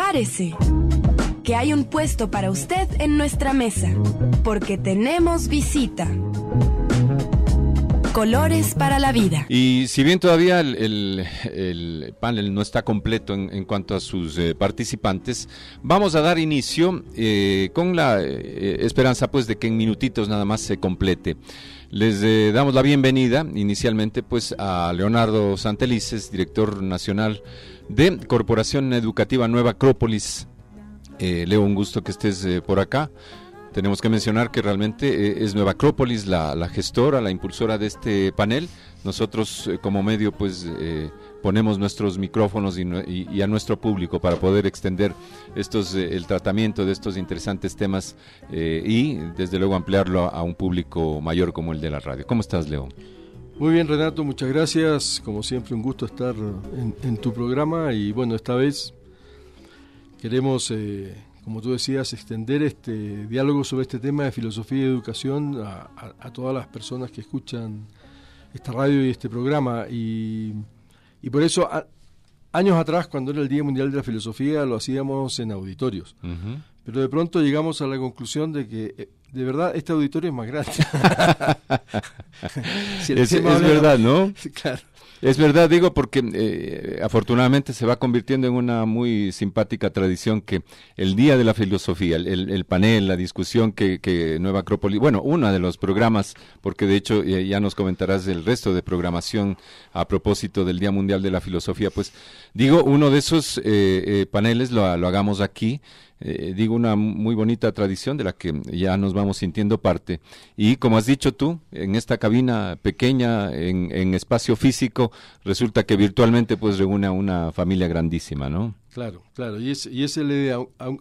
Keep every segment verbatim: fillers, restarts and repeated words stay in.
Prepárese, que hay un puesto para usted en nuestra mesa, porque tenemos visita. Colores para la vida. Y si bien todavía el, el, el panel no está completo en, en cuanto a sus eh, participantes, vamos a dar inicio eh, con la eh, esperanza pues de que en minutitos nada más se complete. Les eh, damos la bienvenida inicialmente pues a Leonardo Santelices, director nacional de Corporación Educativa Nueva Acrópolis. Eh, Leo, un gusto que estés eh, por acá. Tenemos que mencionar que realmente eh, es Nueva Acrópolis la, la gestora, la impulsora de este panel. Nosotros eh, como medio pues eh, ponemos nuestros micrófonos y, y, y a nuestro público para poder extender estos eh, el tratamiento de estos interesantes temas eh, y desde luego ampliarlo a, a un público mayor como el de la radio. ¿Cómo estás, Leo? Muy bien, Renato, muchas gracias. Como siempre, un gusto estar en, en tu programa y bueno, esta vez queremos... Eh, como tú decías, extender este diálogo sobre este tema de filosofía y educación a, a, a todas las personas que escuchan esta radio y este programa. Y, y por eso, a, años atrás, cuando era el Día Mundial de la Filosofía, lo hacíamos en auditorios. Uh-huh. Pero de pronto llegamos a la conclusión de que, de verdad, este auditorio es más grande. si es es verdad, ¿no? Claro. Es verdad, digo, porque eh, afortunadamente se va convirtiendo en una muy simpática tradición que el Día de la Filosofía, el, el, el panel, la discusión que, que Nueva Acrópolis, bueno, uno de los programas, porque de hecho eh, ya nos comentarás el resto de programación a propósito del Día Mundial de la Filosofía, pues digo, uno de esos eh, eh, paneles lo, lo hagamos aquí. Eh, digo, una muy bonita tradición de la que ya nos vamos sintiendo parte y como has dicho tú, en esta cabina pequeña, en, en espacio físico, resulta que virtualmente pues reúne a una familia grandísima, ¿no? Claro, claro, y es, y es, el,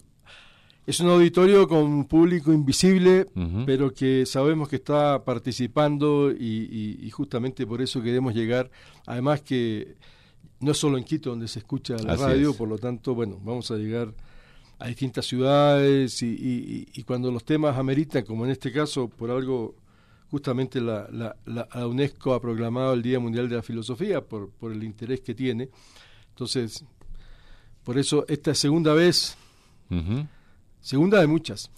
es un auditorio con un público invisible, uh-huh. pero que sabemos que está participando y, y, y justamente por eso queremos llegar, además que no es solo en Quito donde se escucha la Así radio, es. Por lo tanto, bueno, vamos a llegar a distintas ciudades y, y, y cuando los temas ameritan, como en este caso, por algo, justamente la, la, la UNESCO ha proclamado el Día Mundial de la Filosofía por, por el interés que tiene. Entonces, por eso esta es segunda vez, uh-huh. segunda de muchas.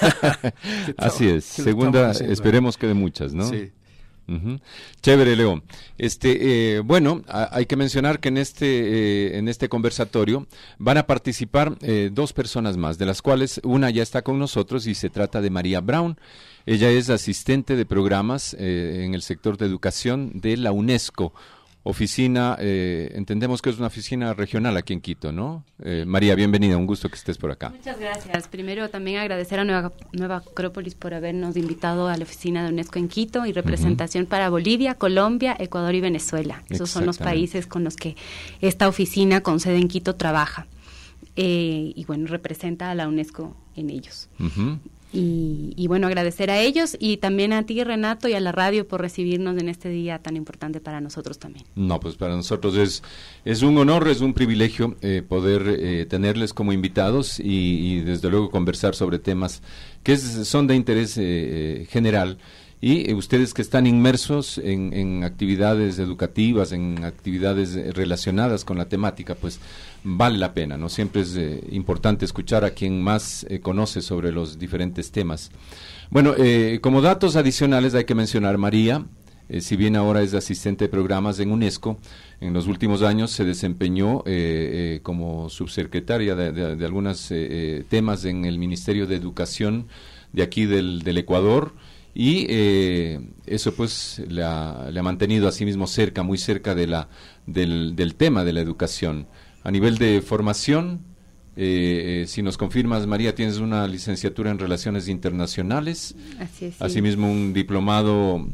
Así es, segunda, esperemos que de muchas, ¿no? Sí. Uh-huh. Chévere, Leo. Este, eh, bueno, a, hay que mencionar que en este, eh, en este conversatorio van a participar eh, dos personas más, de las cuales una ya está con nosotros y se trata de María Brown. Ella es asistente de programas eh, en el sector de educación de la UNESCO. Oficina, eh, entendemos que es una oficina regional aquí en Quito, ¿no? Eh, María, bienvenida, un gusto que estés por acá. Muchas gracias. Primero también agradecer a Nueva, Nueva Acrópolis por habernos invitado a la oficina de UNESCO en Quito y representación uh-huh. para Bolivia, Colombia, Ecuador y Venezuela. Esos son los países con los que esta oficina con sede en Quito trabaja. Eh, y bueno, representa a la UNESCO en ellos. Uh-huh. Y, y bueno, agradecer a ellos y también a ti, Renato, y a la radio por recibirnos en este día tan importante para nosotros también. No, pues para nosotros es es un honor, es un privilegio eh, poder eh, tenerles como invitados y, y desde luego conversar sobre temas que es, son de interés eh, general. Y eh, ustedes que están inmersos en, en actividades educativas, en actividades eh, relacionadas con la temática, pues vale la pena, ¿no? Siempre es eh, importante escuchar a quien más eh, conoce sobre los diferentes temas. Bueno, eh, como datos adicionales hay que mencionar María, eh, si bien ahora es asistente de programas en UNESCO, en los últimos años se desempeñó eh, eh, como subsecretaria de, de, de algunos eh, eh, temas en el Ministerio de Educación de aquí del, del Ecuador. Y eh, eso pues le ha, le ha mantenido a sí mismo cerca, muy cerca de la, del, del tema de la educación. A nivel de formación, eh, eh, si nos confirmas, María, tienes una licenciatura en Relaciones Internacionales, Así es, sí. Asimismo un diplomado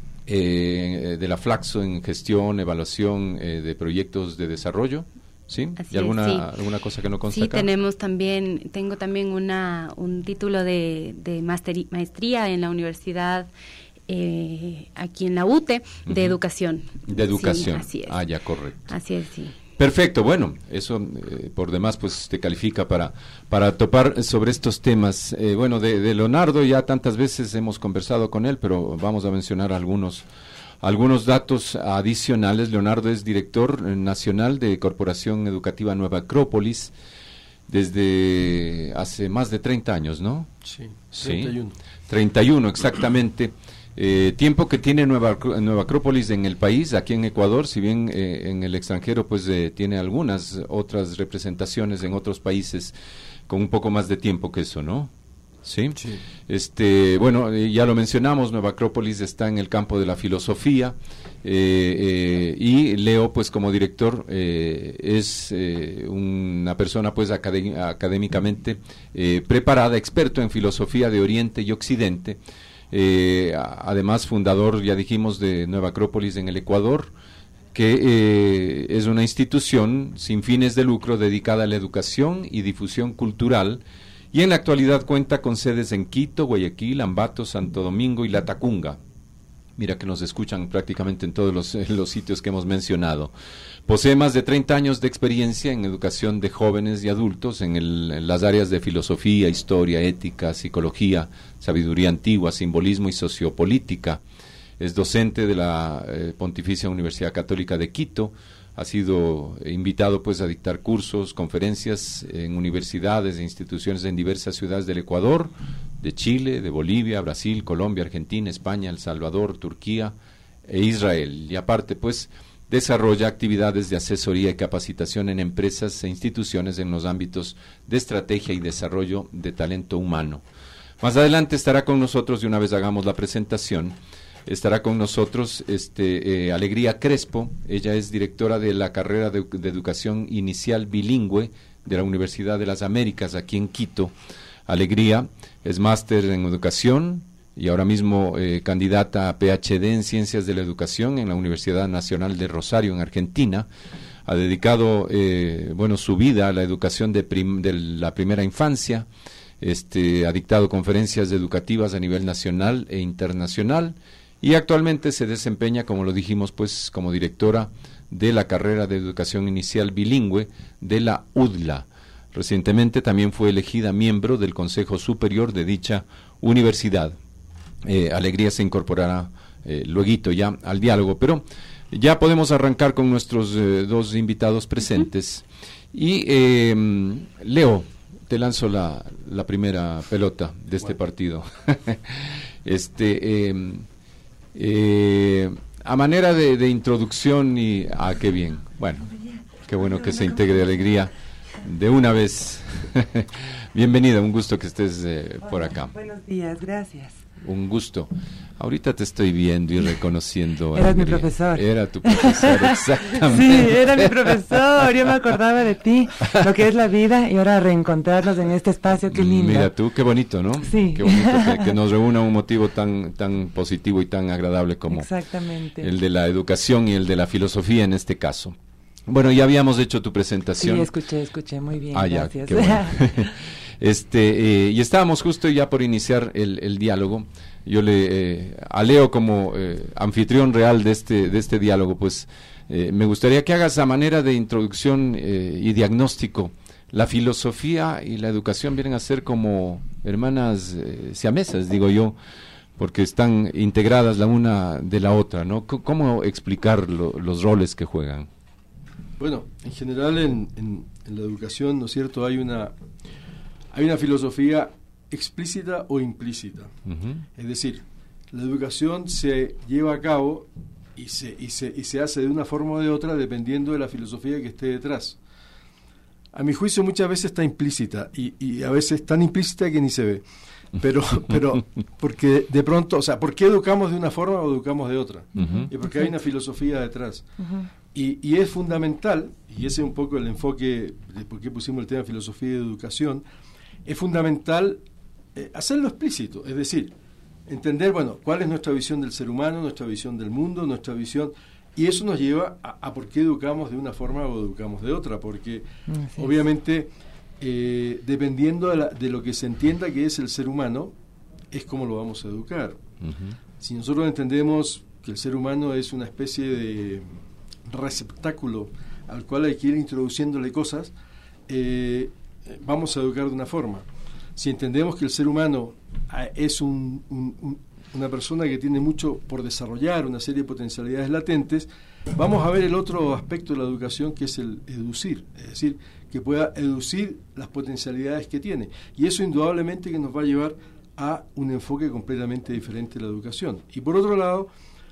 eh, de la Flaxo en Gestión, Evaluación eh, de Proyectos de Desarrollo. ¿Sí? Así ¿Y alguna, es, sí. alguna cosa que no consta Sí, acá? tenemos también, tengo también una un título de, de maesteri, maestría en la universidad, eh, aquí en la U T E, de uh-huh. educación. De educación. Sí, así es. Ah, ya, correcto. Así es, sí. Perfecto, bueno, eso eh, por demás pues te califica para, para topar sobre estos temas. Eh, bueno, de, de Leonardo ya tantas veces hemos conversado con él, pero vamos a mencionar algunos Algunos datos adicionales. Leonardo es director nacional de Corporación Educativa Nueva Acrópolis. desde hace más de treinta años, ¿no? Sí, treinta y uno. Sí, treinta y uno, exactamente. Eh, tiempo que tiene Nueva, Nueva Acrópolis en el país, aquí en Ecuador, si bien eh, en el extranjero pues eh, tiene algunas otras representaciones en otros países con un poco más de tiempo que eso, ¿no? ¿Sí? Sí. Este, bueno, eh, ya lo mencionamos, Nueva Acrópolis está en el campo de la filosofía eh, eh, y Leo, pues como director, eh, es eh, una persona pues acadé- académicamente eh, preparada, experto en filosofía de Oriente y Occidente. Eh, además fundador, ya dijimos, de Nueva Acrópolis en el Ecuador, que eh, es una institución sin fines de lucro dedicada a la educación y difusión cultural, y en la actualidad cuenta con sedes en Quito, Guayaquil, Ambato, Santo Domingo y Latacunga. Mira que nos escuchan prácticamente en todos los, en los sitios que hemos mencionado. Posee más de treinta años de experiencia en educación de jóvenes y adultos en, el, en las áreas de filosofía, historia, ética, psicología, sabiduría antigua, simbolismo y sociopolítica. Es docente de la eh, Pontificia Universidad Católica de Quito. Ha sido invitado pues a dictar cursos, conferencias en universidades e instituciones en diversas ciudades del Ecuador, de Chile, de Bolivia, Brasil, Colombia, Argentina, España, El Salvador, Turquía e Israel. Y aparte pues desarrolla actividades de asesoría y capacitación en empresas e instituciones en los ámbitos de estrategia y desarrollo de talento humano. Más adelante estará con nosotros, y una vez hagamos la presentación, estará con nosotros este, eh, Alegría Crespo. Ella es directora de la carrera de, de Educación Inicial Bilingüe de la Universidad de las Américas, aquí en Quito. Alegría es máster en Educación y ahora mismo eh, candidata a P H D en Ciencias de la Educación en la Universidad Nacional de Rosario, en Argentina. Ha dedicado eh, bueno, su vida a la educación de, prim, de la primera infancia. Este, ha dictado conferencias educativas a nivel nacional e internacional, y actualmente se desempeña, como lo dijimos, pues como directora de la carrera de Educación Inicial Bilingüe de la U D L A. Recientemente también fue elegida miembro del Consejo Superior de dicha universidad. Eh, Alegría se incorporará eh, lueguito ya al diálogo, pero ya podemos arrancar con nuestros eh, dos invitados presentes. Uh-huh. Y eh, Leo, te lanzo la, la primera pelota de este bueno. partido. este... Eh, Eh, a manera de, de introducción y... Ah, qué bien. Bueno, qué bueno que se integre Alegría de una vez. Bienvenida, un gusto que estés eh, por acá. Buenos días, gracias. Un gusto. Ahorita te estoy viendo y reconociendo. Eras mi profesor. Era tu profesor, exactamente. Sí, era mi profesor, yo me acordaba de ti, lo que es la vida, y ahora reencontrarnos en este espacio, qué lindo. Mira tú, qué bonito, ¿no? Sí. Qué bonito que, que nos reúna un motivo tan, tan positivo y tan agradable como exactamente el de la educación y el de la filosofía en este caso. Bueno, ya habíamos hecho tu presentación. Sí, escuché, escuché, muy bien, ah, gracias. Ya, qué bueno. este, eh, y estábamos justo ya por iniciar el, el diálogo. Yo le eh, a Leo como eh, anfitrión real de este de este diálogo, pues eh, me gustaría que hagas a manera de introducción eh, y diagnóstico. La filosofía y la educación vienen a ser como hermanas eh, siamesas, digo yo, porque están integradas la una de la otra, ¿no? C- ¿Cómo explicar lo, los roles que juegan? Bueno, en general en, en, en la educación, ¿no es cierto?, hay una hay una filosofía explícita o implícita. Uh-huh. Es decir, la educación se lleva a cabo y se, y, se, y se hace de una forma o de otra dependiendo de la filosofía que esté detrás. A mi juicio muchas veces está implícita y, y a veces tan implícita que ni se ve. Pero, pero porque de pronto, o sea, ¿por qué educamos de una forma o educamos de otra? Uh-huh. Y porque hay una filosofía detrás. Uh-huh. Y, y es fundamental, y ese es un poco el enfoque de por qué pusimos el tema de filosofía y educación, es fundamental Eh, hacerlo explícito, es decir, entender, bueno, cuál es nuestra visión del ser humano, nuestra visión del mundo, nuestra visión, y eso nos lleva a, a por qué educamos de una forma o educamos de otra, porque sí, obviamente eh, dependiendo de, la, de lo que se entienda que es el ser humano, es como lo vamos a educar. Uh-huh. Si nosotros entendemos que el ser humano es una especie de receptáculo al cual hay que ir introduciéndole cosas, eh, vamos a educar de una forma. Si entendemos que el ser humano es un, un, un, una persona que tiene mucho por desarrollar, una serie de potencialidades latentes, vamos a ver el otro aspecto de la educación, que es el educir, es decir, que pueda educir las potencialidades que tiene. Y eso indudablemente que nos va a llevar a un enfoque completamente diferente de la educación. Y por otro lado,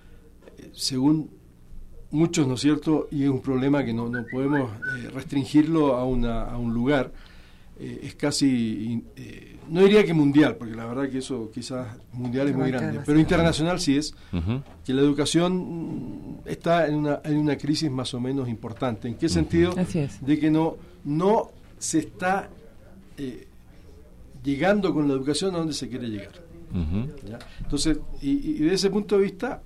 eh, según muchos, ¿no es cierto?, y es un problema que no, no podemos eh, restringirlo a, una, a un lugar, eh, es casi, eh, no diría que mundial, porque la verdad que eso quizás mundial es muy grande, pero internacional sí es, uh-huh. que la educación está en una, en una crisis más o menos importante. ¿En qué uh-huh. sentido? Así es. De que no, no se está eh, llegando con la educación a donde se quiere llegar. Uh-huh. ¿Ya? Entonces, y, y de ese punto de vista,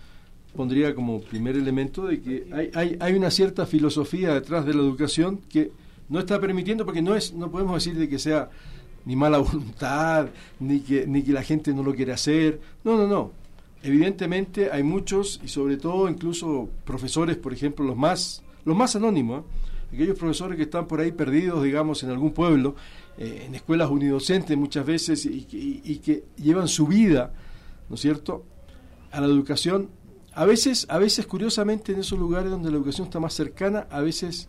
pondría como primer elemento de que hay, hay, hay una cierta filosofía detrás de la educación que no está permitiendo, porque no es, no podemos decir de que sea ni mala voluntad, ni que, ni que la gente no lo quiere hacer. No, no, no. Evidentemente hay muchos, y sobre todo incluso profesores, por ejemplo, los más, los más anónimos, ¿eh? Aquellos profesores que están por ahí perdidos, digamos, en algún pueblo, eh, en escuelas unidocentes muchas veces, y, y, y que llevan su vida, ¿no es cierto?, a la educación. A veces, a veces, curiosamente, en esos lugares donde la educación está más cercana, a veces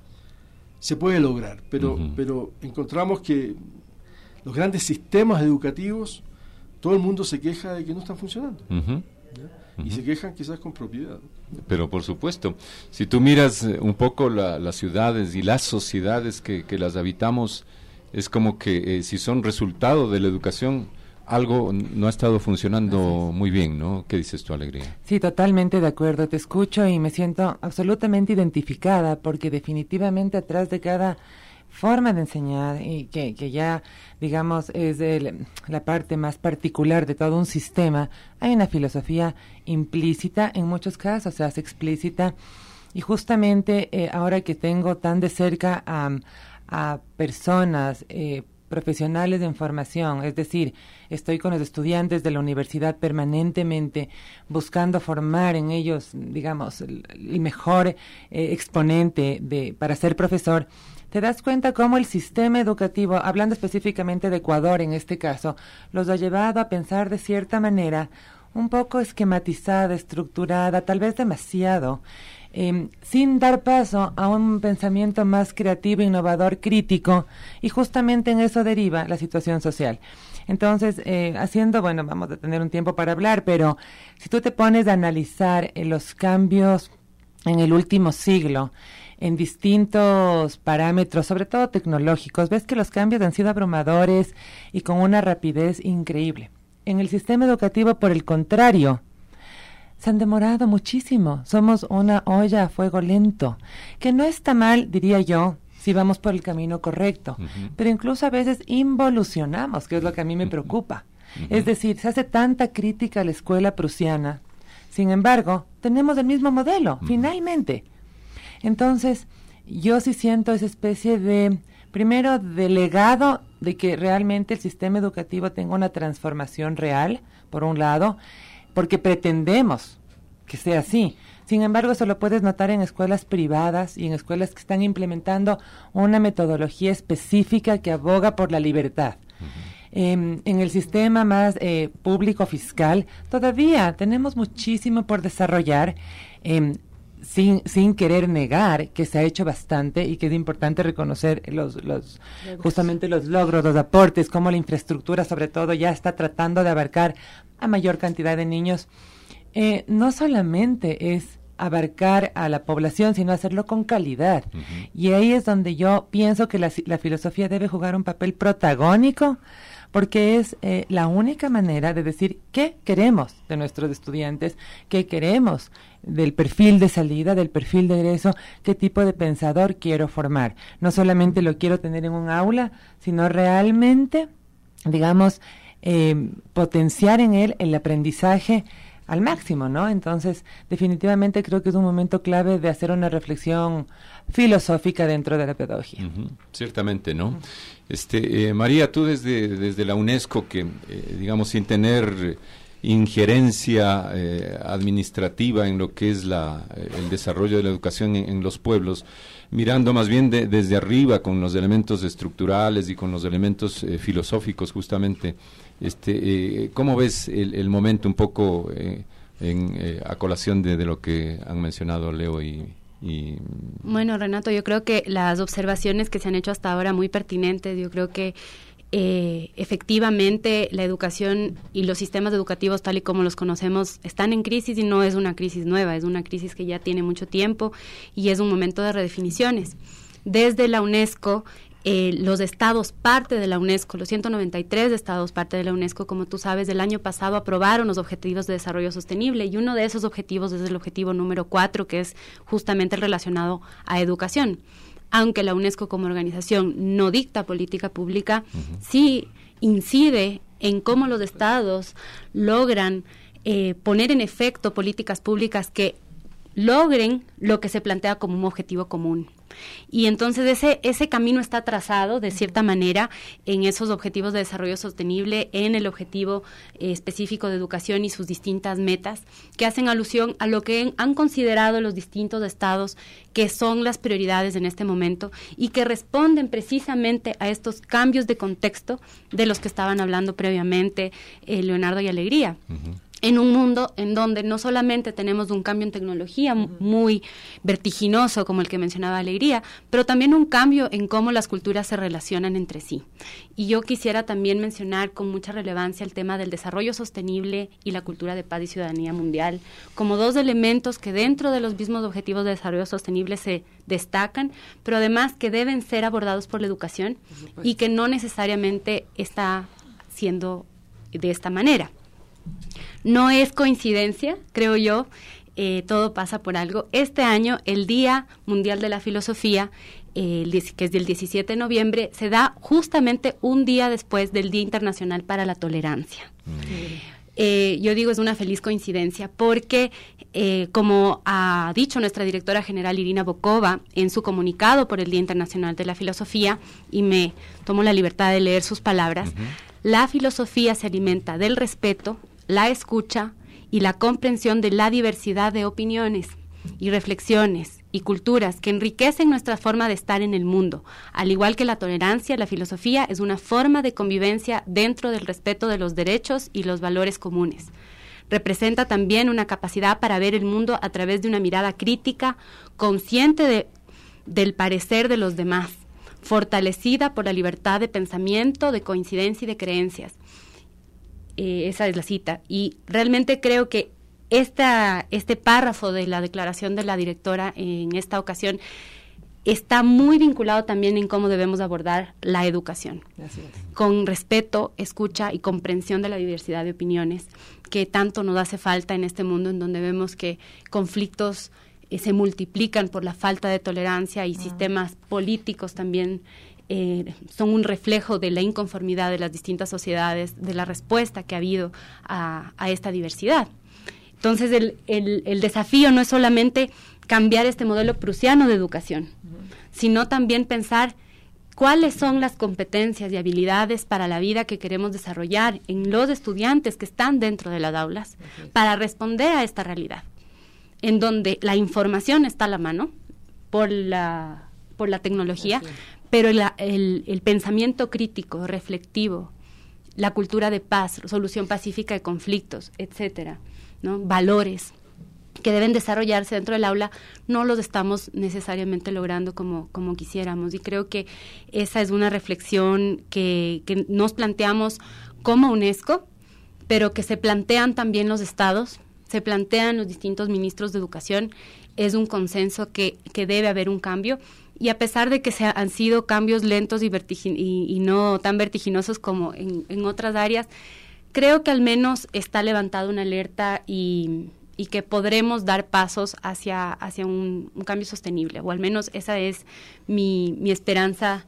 se puede lograr, pero, uh-huh. pero encontramos que los grandes sistemas educativos, todo el mundo se queja de que no están funcionando. Uh-huh. Uh-huh. Y se quejan quizás con propiedad. Pero por supuesto, si tú miras un poco la, las ciudades y las sociedades que, que las habitamos, es como que eh, si son resultado de la educación, algo no ha estado funcionando muy bien, ¿no? ¿Qué dices tú, Alegría? Sí, totalmente de acuerdo. Te escucho y me siento absolutamente identificada, porque definitivamente atrás de cada forma de enseñar, y que, que ya, digamos, es el, la parte más particular de todo un sistema, hay una filosofía implícita, en muchos casos se hace explícita, y justamente eh, ahora que tengo tan de cerca a, a personas eh, profesionales en formación, es decir, estoy con los estudiantes de la universidad permanentemente buscando formar en ellos, digamos, el, el mejor eh, exponente de para ser profesor. Te das cuenta cómo el sistema educativo, hablando específicamente de Ecuador en este caso, los ha llevado a pensar de cierta manera un poco esquematizada, estructurada, tal vez demasiado, Eh, sin dar paso a un pensamiento más creativo, innovador, crítico, y justamente en eso deriva la situación social. Entonces, eh, haciendo, bueno, vamos a tener un tiempo para hablar, pero si tú te pones a analizar eh, los cambios en el último siglo, en distintos parámetros, sobre todo tecnológicos, ves que los cambios han sido abrumadores y con una rapidez increíble. En el sistema educativo, por el contrario, se han demorado muchísimo. Somos una olla a fuego lento, que no está mal, diría yo, si vamos por el camino correcto. Uh-huh. Pero incluso a veces involucionamos, que es lo que a mí me preocupa. Uh-huh. Es decir, se hace tanta crítica a la escuela prusiana, sin embargo, tenemos el mismo modelo, uh-huh. finalmente. Entonces, yo sí siento esa especie de, primero, de legado de que realmente el sistema educativo tenga una transformación real, por un lado, porque pretendemos que sea así. Sin embargo, eso lo puedes notar en escuelas privadas y en escuelas que están implementando una metodología específica que aboga por la libertad. Uh-huh. Eh, en el sistema más eh, público fiscal, todavía tenemos muchísimo por desarrollar, eh, sin, sin querer negar que se ha hecho bastante y que es importante reconocer los, los justamente los logros, los aportes, como la infraestructura sobre todo ya está tratando de abarcar a mayor cantidad de niños. Eh, no solamente es abarcar a la población, sino hacerlo con calidad. Uh-huh. Y ahí es donde yo pienso que la, la filosofía debe jugar un papel protagónico, porque es eh, la única manera de decir qué queremos de nuestros estudiantes, qué queremos del perfil de salida, del perfil de egreso, qué tipo de pensador quiero formar. No solamente lo quiero tener en un aula, sino realmente, digamos, eh, potenciar en él el aprendizaje al máximo, ¿no? Entonces, definitivamente creo que es un momento clave de hacer una reflexión filosófica dentro de la pedagogía. Uh-huh. Ciertamente, ¿no? Uh-huh. Este, eh, María, tú desde, desde la UNESCO, que eh, digamos, sin tener injerencia eh, administrativa en lo que es la, el desarrollo de la educación en, en los pueblos, mirando más bien de, desde arriba con los elementos estructurales y con los elementos eh, filosóficos justamente, este, eh, ¿cómo ves el, el momento un poco eh, en eh, a colación de, de lo que han mencionado Leo y, y... Bueno, Renato, yo creo que las observaciones que se han hecho hasta ahora muy pertinentes. Yo creo que eh, efectivamente la educación y los sistemas educativos tal y como los conocemos están en crisis, y no es una crisis nueva, es una crisis que ya tiene mucho tiempo y es un momento de redefiniciones. Desde la UNESCO, Eh, los estados parte de la UNESCO, los ciento noventa y tres estados parte de la UNESCO, como tú sabes, del año pasado aprobaron los Objetivos de Desarrollo Sostenible, y uno de esos objetivos es el objetivo número cuatro, que es justamente relacionado a educación. Aunque la UNESCO como organización no dicta política pública, uh-huh. sí incide en cómo los estados logran eh, poner en efecto políticas públicas que logren lo que se plantea como un objetivo común. Y entonces ese ese camino está trazado de cierta manera en esos objetivos de desarrollo sostenible, en el objetivo eh, específico de educación y sus distintas metas, que hacen alusión a lo que han considerado los distintos estados que son las prioridades en este momento, y que responden precisamente a estos cambios de contexto de los que estaban hablando previamente eh, Leonardo y Alegría. Uh-huh. En un mundo en donde no solamente tenemos un cambio en tecnología muy vertiginoso como el que mencionaba Alegría, pero también un cambio en cómo las culturas se relacionan entre sí. Y yo quisiera también mencionar con mucha relevancia el tema del desarrollo sostenible y la cultura de paz y ciudadanía mundial como dos elementos que dentro de los mismos objetivos de desarrollo sostenible se destacan, pero además que deben ser abordados por la educación y que no necesariamente está siendo de esta manera. No es coincidencia, creo yo, eh, todo pasa por algo. Este año, el Día Mundial de la Filosofía, eh, que es del diecisiete de noviembre, se da justamente un día después del Día Internacional para la Tolerancia. Mm. Eh, yo digo es una feliz coincidencia porque, eh, como ha dicho nuestra directora general Irina Bokova en su comunicado por el Día Internacional de la Filosofía, y me tomo la libertad de leer sus palabras, uh-huh. La filosofía se alimenta del respeto, la escucha y la comprensión de la diversidad de opiniones y reflexiones y culturas que enriquecen nuestra forma de estar en el mundo. Al igual que la tolerancia, la filosofía es una forma de convivencia dentro del respeto de los derechos y los valores comunes. Representa también una capacidad para ver el mundo a través de una mirada crítica, consciente de, del parecer de los demás, fortalecida por la libertad de pensamiento, de coincidencia y de creencias. Eh, esa es la cita. Y realmente creo que esta, este párrafo de la declaración de la directora en esta ocasión está muy vinculado también en cómo debemos abordar la educación. Así es. Con respeto, escucha y comprensión de la diversidad de opiniones que tanto nos hace falta en este mundo en donde vemos que conflictos eh, se multiplican por la falta de tolerancia, y uh-huh. sistemas políticos también Eh, son un reflejo de la inconformidad de las distintas sociedades, de la respuesta que ha habido a, a esta diversidad. Entonces, el, el, el desafío no es solamente cambiar este modelo prusiano de educación, uh-huh. sino también pensar cuáles son las competencias y habilidades para la vida que queremos desarrollar en los estudiantes que están dentro de las aulas, uh-huh. para responder a esta realidad, en donde la información está a la mano por la, por la tecnología, uh-huh. pero la, el, el pensamiento crítico, reflectivo, la cultura de paz, solución pacífica de conflictos, etcétera, ¿no? Valores que deben desarrollarse dentro del aula, no los estamos necesariamente logrando como, como quisiéramos. Y creo que esa es una reflexión que, que nos planteamos como UNESCO, pero que se plantean también los estados, se plantean los distintos ministros de educación. Es un consenso que, que debe haber un cambio. Y a pesar de que se han sido cambios lentos y, vertigin- y, y no tan vertiginosos como en, en otras áreas, creo que al menos está levantada una alerta y, y que podremos dar pasos hacia, hacia un, un cambio sostenible, o al menos esa es mi, mi esperanza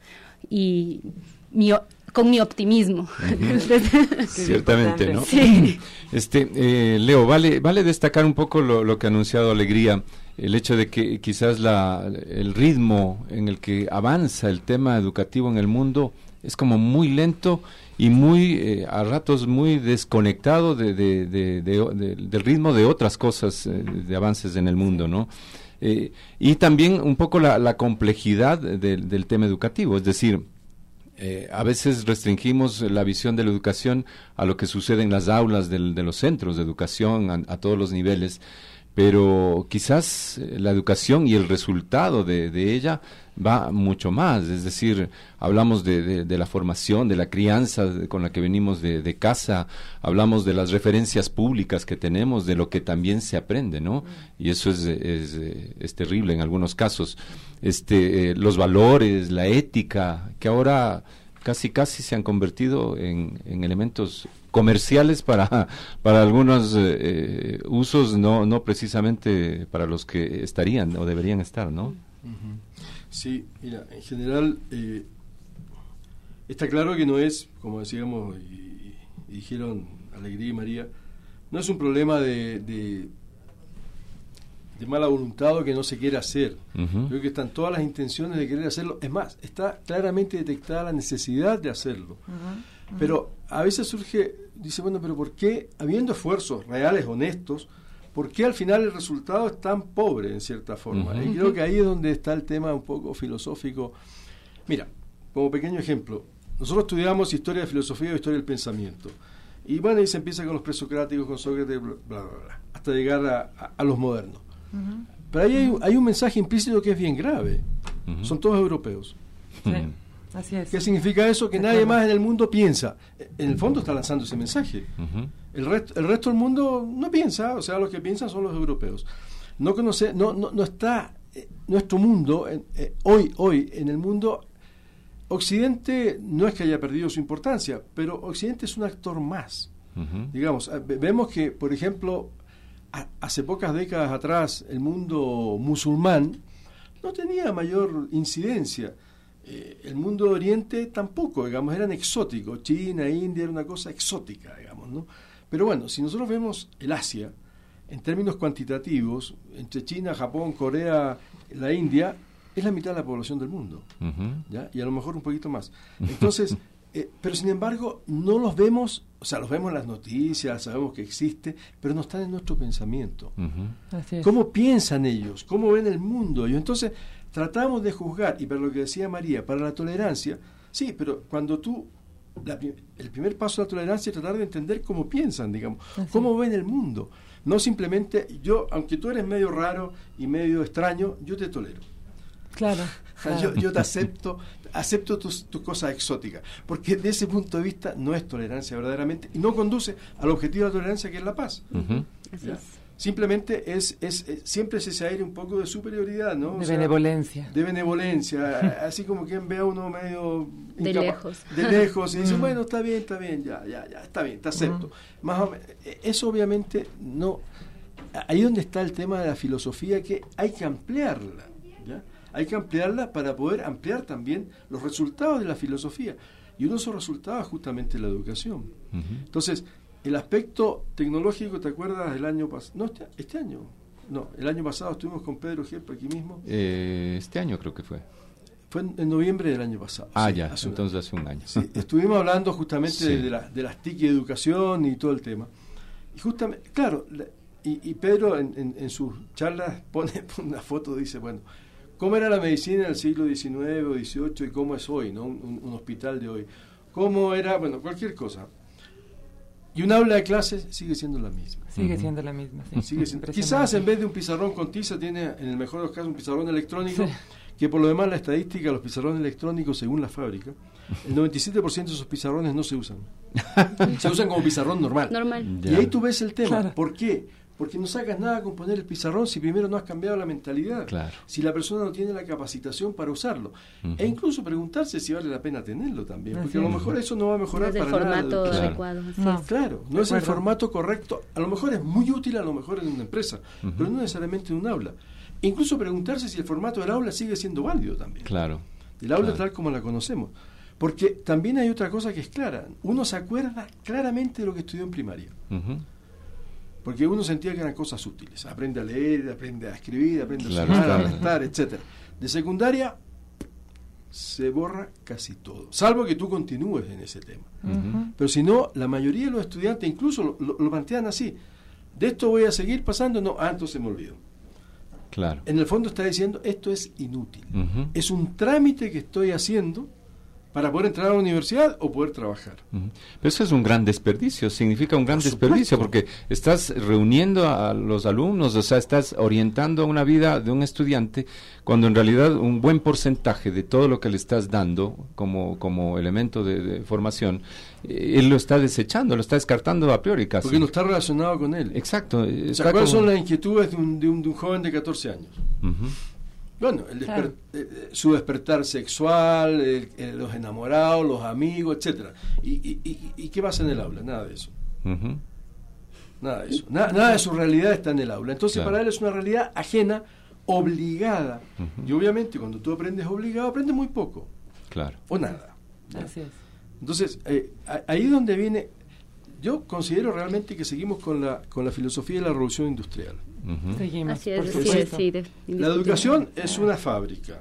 y mi, con mi optimismo. Uh-huh. Ciertamente, ¿no? Sí. Este, eh, Leo, vale, vale destacar un poco lo, lo que ha anunciado Alegría, el hecho de que quizás la, el ritmo en el que avanza el tema educativo en el mundo es como muy lento y muy eh, a ratos muy desconectado de, de, de, de, de, del ritmo de otras cosas, eh, de avances en el mundo, ¿no? Eh, y también un poco la, la complejidad de, del tema educativo, es decir, eh, a veces restringimos la visión de la educación a lo que sucede en las aulas del, de los centros de educación a, a todos los niveles, pero quizás la educación y el resultado de, de ella va mucho más, es decir, hablamos de, de, de la formación, de la crianza de, con la que venimos de, de casa, hablamos de las referencias públicas que tenemos, de lo que también se aprende, ¿no? Y eso es, es, es terrible en algunos casos. Este, eh, los valores, la ética, que ahora casi casi se han convertido en, en elementos comerciales para para algunos eh, usos, no no precisamente para los que estarían o deberían estar, ¿no? Uh-huh. Sí, mira, en general eh, está claro que no es, como decíamos y, y dijeron Alegría y María, no es un problema de, de, de mala voluntad o que no se quiera hacer. Uh-huh. Creo que están todas las intenciones de querer hacerlo. Es más, está claramente detectada la necesidad de hacerlo. Uh-huh. Uh-huh. Pero a veces surge, dice, bueno, pero ¿por qué, habiendo esfuerzos reales, honestos, por qué al final el resultado es tan pobre en cierta forma? Uh-huh. Y creo que ahí es donde está el tema un poco filosófico. Mira, como pequeño ejemplo, nosotros estudiamos historia de filosofía y historia del pensamiento. Y bueno, ahí se empieza con los presocráticos, con Sócrates, bla, bla, bla, bla, hasta llegar a, a, a los modernos. Uh-huh. Pero ahí hay, hay un mensaje implícito que es bien grave. Uh-huh. Son todos europeos. Sí. Uh-huh. Así es. ¿Qué significa eso? Que nadie más en el mundo piensa. En el fondo está lanzando ese mensaje. Uh-huh. El resto, el resto del mundo no piensa, o sea, los que piensan son los europeos. No conoce, no, no, no está eh, nuestro mundo eh, eh, hoy, hoy en el mundo. Occidente no es que haya perdido su importancia, pero Occidente es un actor más. Uh-huh. Digamos, vemos que, por ejemplo, a, hace pocas décadas atrás el mundo musulmán no tenía mayor incidencia. Eh, el mundo de Oriente tampoco, digamos, eran exóticos. China, India, era una cosa exótica, digamos, ¿no? Pero bueno, si nosotros vemos el Asia, en términos cuantitativos, entre China, Japón, Corea, la India, es la mitad de la población del mundo, uh-huh. ¿ya? Y a lo mejor un poquito más. Entonces, eh, pero sin embargo, no los vemos, o sea, los vemos en las noticias, sabemos que existe, pero no están en nuestro pensamiento. Uh-huh. Así es. ¿Cómo piensan ellos? ¿Cómo ven el mundo ellos? Entonces, tratamos de juzgar, y para lo que decía María, para la tolerancia, sí, pero cuando tú, la, el primer paso de la tolerancia es tratar de entender cómo piensan, digamos, así. Cómo ven el mundo. No simplemente, yo, aunque tú eres medio raro y medio extraño, yo te tolero. Claro, claro. Yo, yo te acepto, acepto tus, tus cosas exóticas, porque de ese punto de vista no es tolerancia verdaderamente y no conduce al objetivo de la tolerancia, que es la paz. Uh-huh. Así es. Simplemente es, es, es siempre es ese aire un poco de superioridad, ¿no? De o sea, benevolencia. De benevolencia, así como quien ve a uno medio de incapa- lejos. De lejos y dice, uh-huh. bueno, está bien, está bien, ya, ya, ya, está bien, te acepto. Uh-huh. Más o menos, eso obviamente no. Ahí donde está el tema de la filosofía, que hay que ampliarla, ¿ya? Hay que ampliarla para poder ampliar también los resultados de la filosofía. Y uno de esos resultados es justamente la educación. Uh-huh. Entonces, el aspecto tecnológico, ¿te acuerdas del año pasado? No, este, este año. No, el año pasado estuvimos con Pedro Gerpa aquí mismo. Eh, este año creo que fue. Fue en, en noviembre del año pasado. Ah, sí, ya, hace entonces un hace un año. Sí, estuvimos hablando justamente sí. de, de, la, de las T I C y educación y todo el tema. Y justamente, claro, la, y, y Pedro en, en, en sus charlas pone, pone una foto, dice, bueno, ¿cómo era la medicina en el siglo diecinueve o dieciocho y cómo es hoy, ¿no? Un, un, un hospital de hoy. ¿Cómo era? Bueno, cualquier cosa. Y un aula de clases sigue siendo la misma. Sigue uh-huh. siendo la misma, sí. Sigue siendo. Quizás en vez de un pizarrón con tiza tiene, en el mejor de los casos, un pizarrón electrónico, sí. que por lo demás la estadística, los pizarrones electrónicos, según la fábrica, el noventa y siete por ciento de esos pizarrones no se usan. Se usan como pizarrón normal. Normal. Y ahí tú ves el tema. Claro. ¿Por qué? Porque no sacas nada con poner el pizarrón si primero no has cambiado la mentalidad, claro. si la persona no tiene la capacitación para usarlo. Uh-huh. E incluso preguntarse si vale la pena tenerlo también, porque sí. a lo mejor eso no va a mejorar no es para el nada. formato Claro. adecuado. No, claro, no es el formato correcto. A lo mejor es muy útil, a lo mejor en una empresa, uh-huh. pero no necesariamente en un aula. E incluso preguntarse si el formato del aula sigue siendo válido también. Claro. El aula claro. tal como la conocemos. Porque también hay otra cosa que es clara. Uno se acuerda claramente de lo que estudió en primaria. Uh-huh. Porque uno sentía que eran cosas útiles. Aprende a leer, aprende a escribir, aprende claro, a sumar, claro. a restar, etcétera. De secundaria se borra casi todo. Salvo que tú continúes en ese tema. Uh-huh. Pero si no, la mayoría de los estudiantes incluso lo, lo, lo plantean así. ¿De esto voy a seguir pasando? No, ah, entonces me olvido. Claro. En el fondo está diciendo, esto es inútil. Uh-huh. Es un trámite que estoy haciendo para poder entrar a la universidad o poder trabajar. Uh-huh. Pero eso es un gran desperdicio, significa un gran desperdicio, porque estás reuniendo a los alumnos, o sea, estás orientando a una vida de un estudiante, cuando en realidad un buen porcentaje de todo lo que le estás dando como, como elemento de, de formación, eh, él lo está desechando, lo está descartando a priori casi. Porque no está relacionado con él. Exacto. O sea, ¿cuáles como... son las inquietudes de un, de un, de un joven de catorce años? Uh-huh. Bueno, el desper- claro. eh, su despertar sexual, el, el, los enamorados, los amigos, etcétera. ¿Y, y, y, ¿Y qué pasa en el aula? Nada de eso. Uh-huh. Nada de eso. Na, nada de su realidad está en el aula. Entonces, claro. para él es una realidad ajena, obligada. Uh-huh. Y obviamente, cuando tú aprendes obligado, aprendes muy poco. Claro. O nada. Así es. Entonces, eh, ahí es donde viene... Yo considero realmente que seguimos con la, con la filosofía de la revolución industrial. Uh-huh. Seguimos, Así es, así es, sí, de, la educación es una fábrica.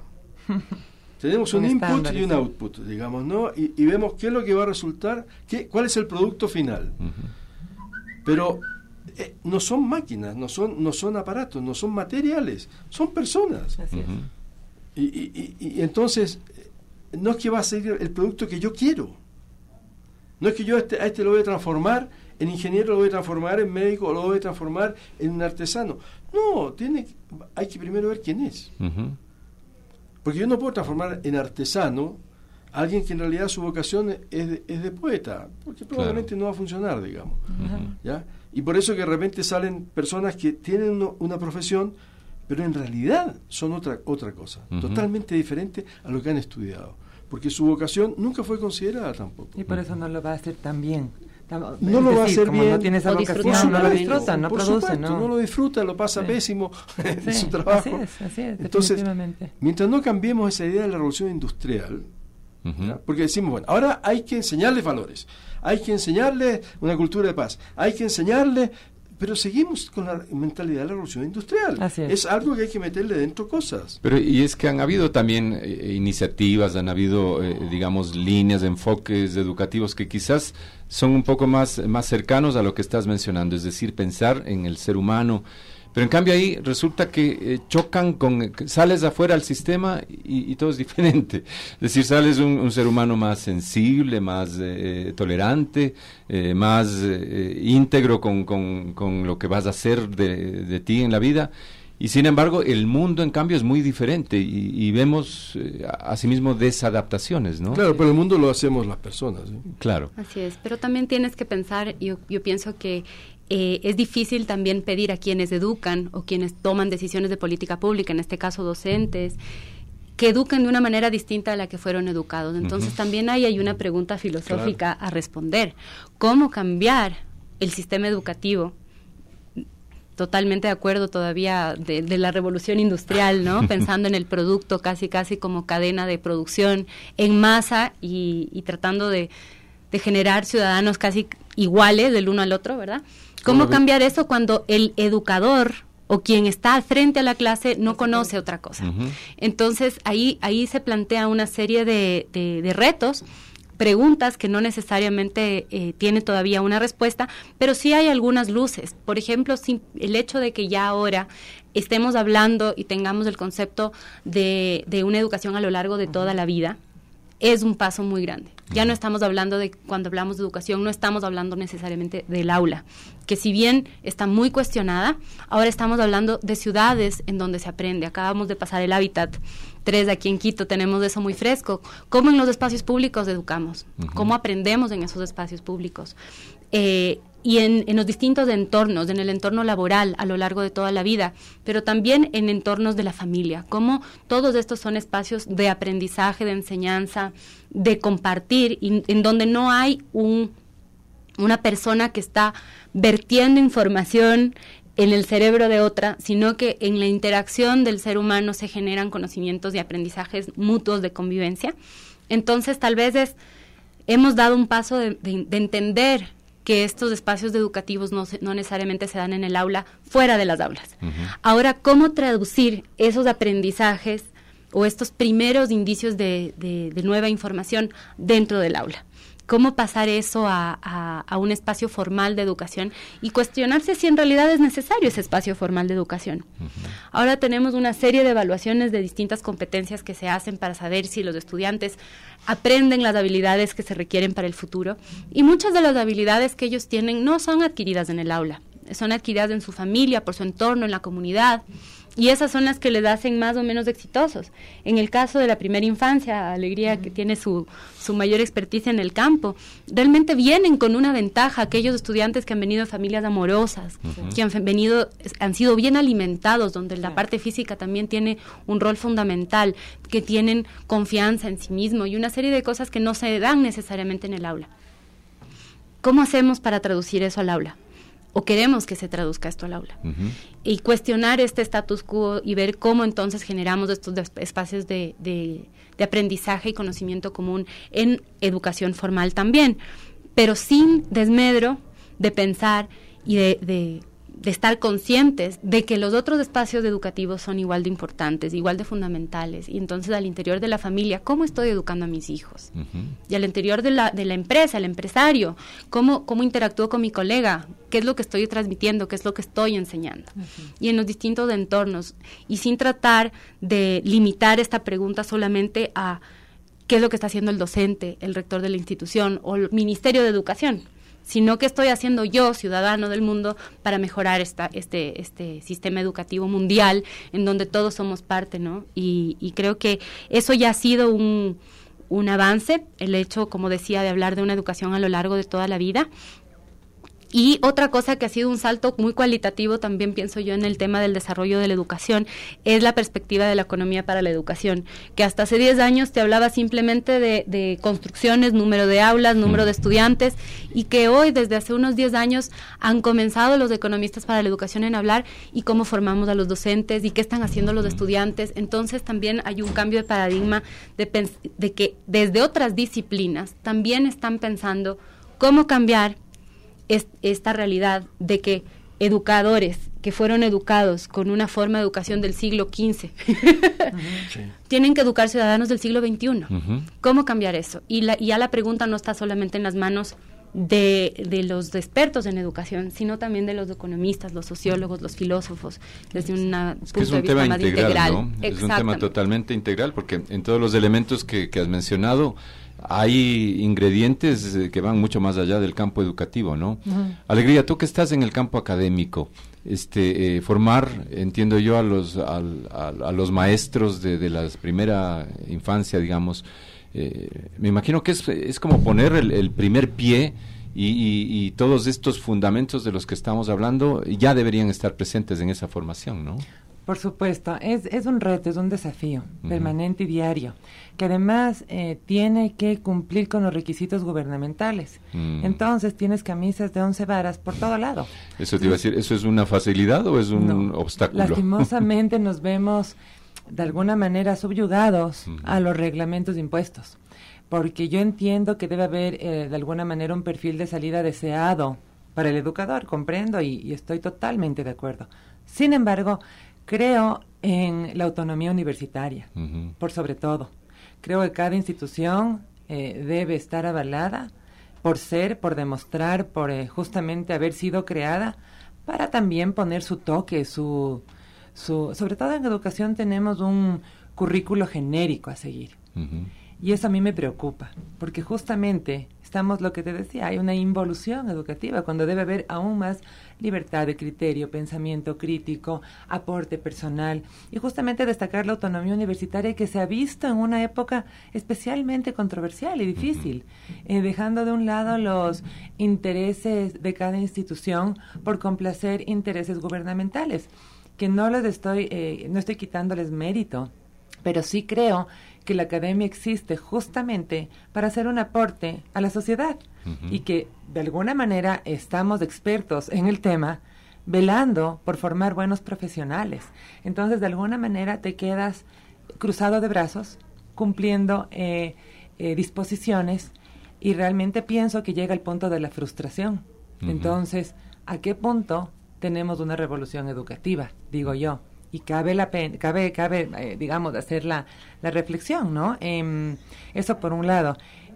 Tenemos un, un input y un output, digamos, ¿no? Y, y vemos qué es lo que va a resultar, qué, cuál es el producto final. Uh-huh. Pero eh, no son máquinas, no son, no son aparatos, no son materiales, son personas. Así es. Uh-huh. y, y, y, y entonces, no es que va a ser el producto que yo quiero. No es que yo a este, a este lo voy a transformar en ingeniero, lo voy a transformar en médico, o lo voy a transformar en un artesano. No, tiene, hay que primero ver quién es. Uh-huh. Porque yo no puedo transformar en artesano a alguien que en realidad su vocación es de, es de poeta, porque probablemente claro. no va a funcionar, digamos. Uh-huh. ¿Ya? Y por eso que de repente salen personas que tienen uno, una profesión, pero en realidad son otra, otra cosa, uh-huh. totalmente diferente a lo que han estudiado. Porque su vocación nunca fue considerada tampoco. Y por eso no lo va a hacer tan bien. No es lo va a hacer como bien. No tiene esa vocación, no lo disfruta, no por produce, supuesto, ¿no? no lo disfruta, lo pasa sí. pésimo en sí, su trabajo. Así es, así es, entonces, mientras no cambiemos esa idea de la revolución industrial, uh-huh. porque decimos, bueno, ahora hay que enseñarles valores, hay que enseñarles una cultura de paz, hay que enseñarles... Pero seguimos con la mentalidad de la revolución industrial. Así es. Es algo que hay que meterle dentro cosas. Pero y es que han habido también eh, iniciativas, han habido, eh, digamos, líneas, enfoques educativos que quizás son un poco más, más cercanos a lo que estás mencionando, es decir, pensar en el ser humano. Pero en cambio ahí resulta que eh, chocan con, que sales afuera al sistema y, y todo es diferente. Es decir, sales un, un ser humano más sensible, más eh, tolerante, eh, más eh, íntegro con, con, con lo que vas a hacer de, de ti en la vida. Y sin embargo, el mundo en cambio es muy diferente y, y vemos eh, asimismo desadaptaciones, ¿no? Claro, pero el mundo lo hacemos las personas. ¿eh? Claro. Así es, pero también tienes que pensar, yo, yo pienso que Eh, es difícil también pedir a quienes educan o quienes toman decisiones de política pública, en este caso docentes, que eduquen de una manera distinta a la que fueron educados. Entonces uh-huh. también ahí hay una pregunta filosófica claro. a responder. ¿Cómo cambiar el sistema educativo? Totalmente de acuerdo todavía de, de la revolución industrial, ¿no? Pensando en el producto casi casi como cadena de producción en masa y, y tratando de, de generar ciudadanos casi iguales del uno al otro, ¿verdad? ¿Cómo cambiar eso cuando el educador o quien está al frente a la clase no conoce otra cosa? Uh-huh. Entonces, ahí ahí se plantea una serie de, de, de retos, preguntas que no necesariamente eh, tienen todavía una respuesta, pero sí hay algunas luces. Por ejemplo, si el hecho de que ya ahora estemos hablando y tengamos el concepto de, de una educación a lo largo de toda la vida, es un paso muy grande. Ya no estamos hablando de, cuando hablamos de educación, no estamos hablando necesariamente del aula, que si bien está muy cuestionada, ahora estamos hablando de ciudades en donde se aprende. Acabamos de pasar el Hábitat tres aquí en Quito, tenemos eso muy fresco. ¿Cómo en los espacios públicos educamos? Uh-huh. ¿Cómo aprendemos en esos espacios públicos? Eh, y en, en los distintos entornos, en el entorno laboral a lo largo de toda la vida, pero también en entornos de la familia, cómo todos estos son espacios de aprendizaje, de enseñanza, de compartir, y, en donde no hay un, una persona que está vertiendo información en el cerebro de otra, sino que en la interacción del ser humano se generan conocimientos y aprendizajes mutuos de convivencia. Entonces, tal vez es, hemos dado un paso de, de, de entender que estos espacios educativos no, se, no necesariamente se dan en el aula, fuera de las aulas. Uh-huh. Ahora, ¿cómo traducir esos aprendizajes o estos primeros indicios de, de, de nueva información dentro del aula? cómo pasar eso a, a, a un espacio formal de educación y cuestionarse si en realidad es necesario ese espacio formal de educación. Uh-huh. Ahora tenemos una serie de evaluaciones de distintas competencias que se hacen para saber si los estudiantes aprenden las habilidades que se requieren para el futuro, y muchas de las habilidades que ellos tienen no son adquiridas en el aula, son adquiridas en su familia, por su entorno, en la comunidad, y esas son las que les hacen más o menos exitosos. En el caso de la primera infancia, Alegría, que tiene su, su mayor experticia en el campo, realmente vienen con una ventaja aquellos estudiantes que han venido de familias amorosas, uh-huh. que han venido, han sido bien alimentados, donde la parte física también tiene un rol fundamental, que tienen confianza en sí mismo y una serie de cosas que no se dan necesariamente en el aula. ¿Cómo hacemos para traducir eso al aula? O queremos que se traduzca esto al aula. Uh-huh. Y cuestionar este status quo y ver cómo entonces generamos estos de, espacios de, de, de aprendizaje y conocimiento común en educación formal también, pero sin desmedro de pensar y de, de, de estar conscientes de que los otros espacios educativos son igual de importantes, igual de fundamentales, y entonces al interior de la familia, ¿cómo estoy educando a mis hijos? Uh-huh. Y al interior de la, de la empresa, el empresario, ¿cómo, cómo interactúo con mi colega? ¿Qué es lo que estoy transmitiendo? ¿Qué es lo que estoy enseñando? Uh-huh. Y en los distintos entornos, y sin tratar de limitar esta pregunta solamente a qué es lo que está haciendo el docente, el rector de la institución o el Ministerio de Educación, sino qué estoy haciendo yo, ciudadano del mundo, para mejorar esta, este, este sistema educativo mundial en donde todos somos parte, ¿no? Y, y creo que eso ya ha sido un, un avance, el hecho, como decía, de hablar de una educación a lo largo de toda la vida. Y otra cosa que ha sido un salto muy cualitativo, también pienso yo, en el tema del desarrollo de la educación, es la perspectiva de la economía para la educación, que hasta hace diez años te hablaba simplemente de, de construcciones, número de aulas, número de estudiantes, y que hoy, desde hace unos diez años, han comenzado los economistas para la educación en hablar y cómo formamos a los docentes y qué están haciendo los estudiantes. Entonces también hay un cambio de paradigma de, pens- de que desde otras disciplinas también están pensando cómo cambiar Es, esta realidad de que educadores que fueron educados con una forma de educación del siglo quince uh-huh. sí. tienen que educar ciudadanos del siglo veintiuno. Uh-huh. ¿Cómo cambiar eso? Y, la, y ya la pregunta no está solamente en las manos de, de los expertos en educación, sino también de los economistas, los sociólogos, los filósofos, desde una es que es un de tema más integral, integral. ¿no? Es un tema totalmente integral, porque en todos los elementos que, que has mencionado hay ingredientes que van mucho más allá del campo educativo, ¿no? Uh-huh. Alegría, tú que estás en el campo académico, este, eh, formar, entiendo yo, a los a, a, a los maestros de, de la primera infancia, digamos, eh, me imagino que es, es como poner el, el primer pie y, y, y todos estos fundamentos de los que estamos hablando ya deberían estar presentes en esa formación, ¿no? Por supuesto, es, es un reto, es un desafío uh-huh. permanente y diario, que además eh, tiene que cumplir con los requisitos gubernamentales. Uh-huh. Entonces tienes camisas de once varas por todo lado. Eso te iba a decir, ¿eso es una facilidad o es un no, obstáculo? Lastimosamente nos vemos de alguna manera subyugados uh-huh. a los reglamentos de impuestos, porque yo entiendo que debe haber eh, de alguna manera un perfil de salida deseado para el educador, comprendo y, y estoy totalmente de acuerdo. Sin embargo, creo en la autonomía universitaria, uh-huh. por sobre todo. Creo que cada institución eh, debe estar avalada por ser, por demostrar, por eh, justamente haber sido creada para también poner su toque, su, su... Sobre todo en educación tenemos un currículo genérico a seguir. Uh-huh. Y eso a mí me preocupa, porque justamente estamos, lo que te decía, hay una involución educativa, cuando debe haber aún más libertad de criterio, pensamiento crítico, aporte personal, y justamente destacar la autonomía universitaria que se ha visto en una época especialmente controversial y difícil, eh, dejando de un lado los intereses de cada institución por complacer intereses gubernamentales, que no les estoy, eh, no estoy quitándoles mérito, pero sí creo que la academia existe justamente para hacer un aporte a la sociedad uh-huh. y que de alguna manera estamos expertos en el tema, velando por formar buenos profesionales. Entonces, de alguna manera te quedas cruzado de brazos, cumpliendo eh, eh, disposiciones, y realmente pienso que llega el punto de la frustración. Uh-huh. Entonces, ¿a qué punto tenemos una revolución educativa? Digo yo. Y cabe la pena, cabe, cabe eh, digamos, hacer la, la reflexión, ¿no? Eh, eso por un lado.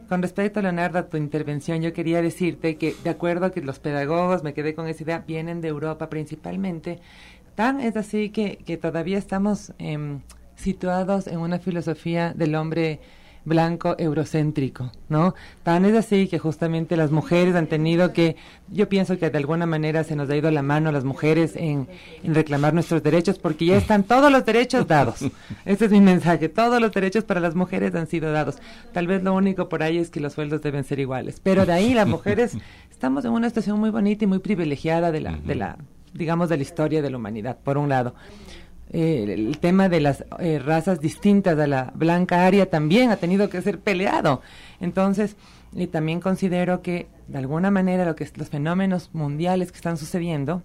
con respecto, Leonardo, a tu intervención, yo quería decirte que, de acuerdo a que los pedagogos, me quedé con esa idea, vienen de Europa principalmente, tan es así que, que todavía estamos eh, situados en una filosofía del hombre blanco eurocéntrico, ¿no? Tan es así que justamente las mujeres han tenido que, yo pienso que de alguna manera se nos ha ido la mano a las mujeres en, en reclamar nuestros derechos, porque ya están todos los derechos dados. Este es mi mensaje, todos los derechos para las mujeres han sido dados. Tal vez lo único por ahí es que los sueldos deben ser iguales, pero de ahí las mujeres estamos en una situación muy bonita y muy privilegiada de la, de la, digamos, de la historia de la humanidad, por un lado. Eh, el tema de las eh, razas distintas a la blanca aria también ha tenido que ser peleado. Entonces, y también considero que de alguna manera lo que es, los fenómenos mundiales que están sucediendo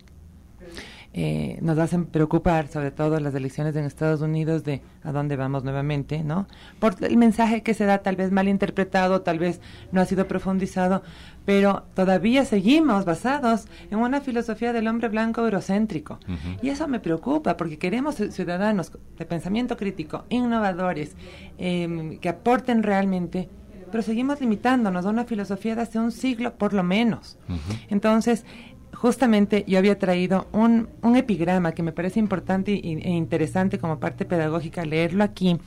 eh, nos hacen preocupar, sobre todo las elecciones en Estados Unidos, de a dónde vamos nuevamente, ¿no? Por el mensaje que se da, tal vez mal interpretado, tal vez no ha sido profundizado, pero todavía seguimos basados en una filosofía del hombre blanco eurocéntrico. Uh-huh. Y eso me preocupa, porque queremos ciudadanos de pensamiento crítico, innovadores, eh, que aporten realmente, pero seguimos limitándonos a una filosofía de hace un siglo por lo menos. Uh-huh. Entonces, justamente yo había traído un, un epigrama que me parece importante y, e interesante como parte pedagógica leerlo aquí,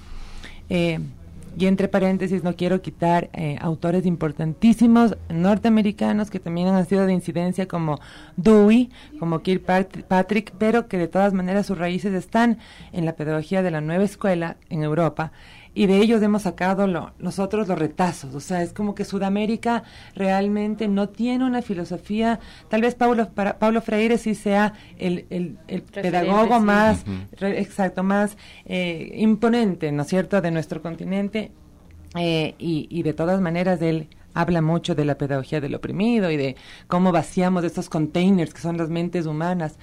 eh, y entre paréntesis no quiero quitar eh, autores importantísimos norteamericanos que también han sido de incidencia, como Dewey, como Kirkpatrick, pero que de todas maneras sus raíces están en la pedagogía de la nueva escuela en Europa, y de ellos hemos sacado lo, nosotros los retazos. O sea, es como que Sudamérica realmente no tiene una filosofía. Tal vez Paulo, para, Paulo Freire sí sea el, el, el pedagogo sí. más, uh-huh. re, exacto, más eh, imponente, ¿no es cierto?, de nuestro continente, eh, y, y de todas maneras él habla mucho de la pedagogía del oprimido y de cómo vaciamos estos containers que son las mentes humanas.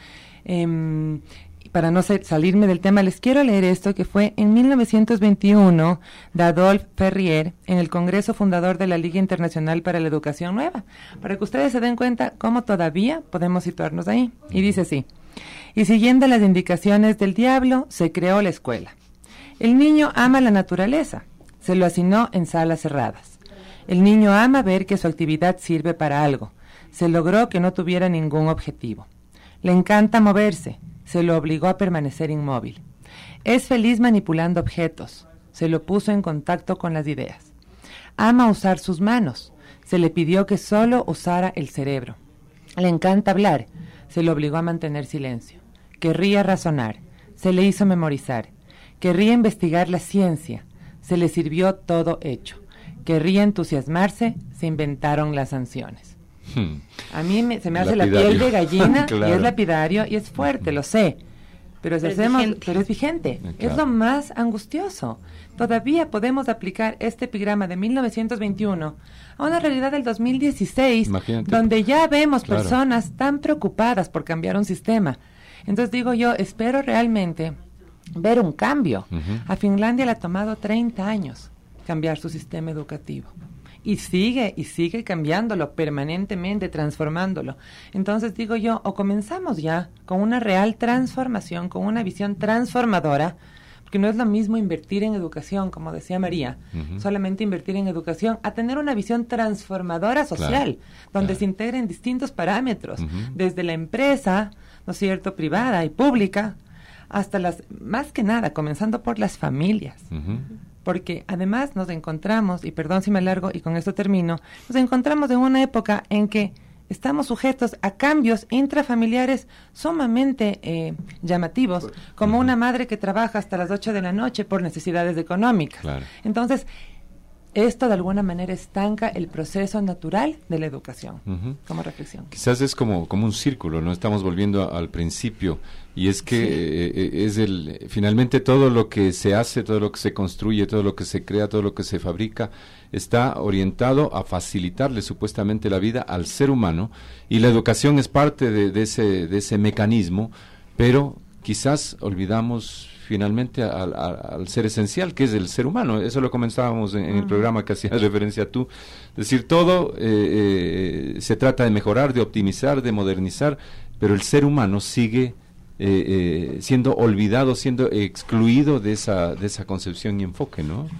Eh, Para no ser, salirme del tema, les quiero leer esto que fue en mil novecientos veintiuno de Adolphe Ferrier en el Congreso fundador de la Liga Internacional para la Educación Nueva, para que ustedes se den cuenta cómo todavía podemos situarnos ahí. Y dice así: y siguiendo las indicaciones del diablo, se creó la escuela. El niño ama la naturaleza, se lo asignó en salas cerradas. El niño ama ver que su actividad sirve para algo, se logró que no tuviera ningún objetivo. Le encanta moverse, se lo obligó a permanecer inmóvil. Es feliz manipulando objetos, se lo puso en contacto con las ideas. Ama usar sus manos, se le pidió que solo usara el cerebro. Le encanta hablar, se lo obligó a mantener silencio. Querría razonar, se le hizo memorizar. Querría investigar la ciencia, se le sirvió todo hecho. Querría entusiasmarse, se inventaron las sanciones. Hmm. A mí me, se me hace lapidario. La piel de gallina, claro. Y es lapidario y es fuerte, lo sé, pero, pero, hacemos, es, vigente. pero es vigente, claro. Es lo más angustioso. Todavía podemos aplicar este epigrama de mil novecientos veintiuno a una realidad del dos mil dieciséis, Imagínate. donde ya vemos claro. personas tan preocupadas por cambiar un sistema. Entonces digo yo, espero realmente ver un cambio. Uh-huh. A Finlandia le ha tomado treinta años cambiar su sistema educativo. Y sigue, y sigue cambiándolo permanentemente, transformándolo. Entonces digo yo, o comenzamos ya con una real transformación, con una visión transformadora, porque no es lo mismo invertir en educación, como decía María, uh-huh. solamente invertir en educación, a tener una visión transformadora social, claro, donde claro. se integren distintos parámetros, uh-huh. desde la empresa, ¿no es cierto?, privada y pública, hasta las, más que nada, comenzando por las familias. Uh-huh. Porque además nos encontramos, y perdón si me alargo y con esto termino, nos encontramos en una época en que estamos sujetos a cambios intrafamiliares sumamente eh, llamativos, como uh-huh. una madre que trabaja hasta las ocho de la noche por necesidades económicas. Claro. Entonces, esto de alguna manera estanca el proceso natural de la educación, uh-huh. como reflexión. Quizás es como, como un círculo, ¿no? Estamos volviendo a, al principio, y es que sí. eh, es el finalmente todo lo que se hace, todo lo que se construye, todo lo que se crea, todo lo que se fabrica, está orientado a facilitarle supuestamente la vida al ser humano, y la educación es parte de, de, ese, de ese mecanismo, pero quizás olvidamos finalmente al, al, al ser esencial, que es el ser humano. Eso lo comenzábamos en, en el programa que hacías referencia tú. Es decir, todo eh, eh, se trata de mejorar, de optimizar, de modernizar, pero el ser humano sigue eh, eh, siendo olvidado, siendo excluido de esa, de esa concepción y enfoque, ¿no?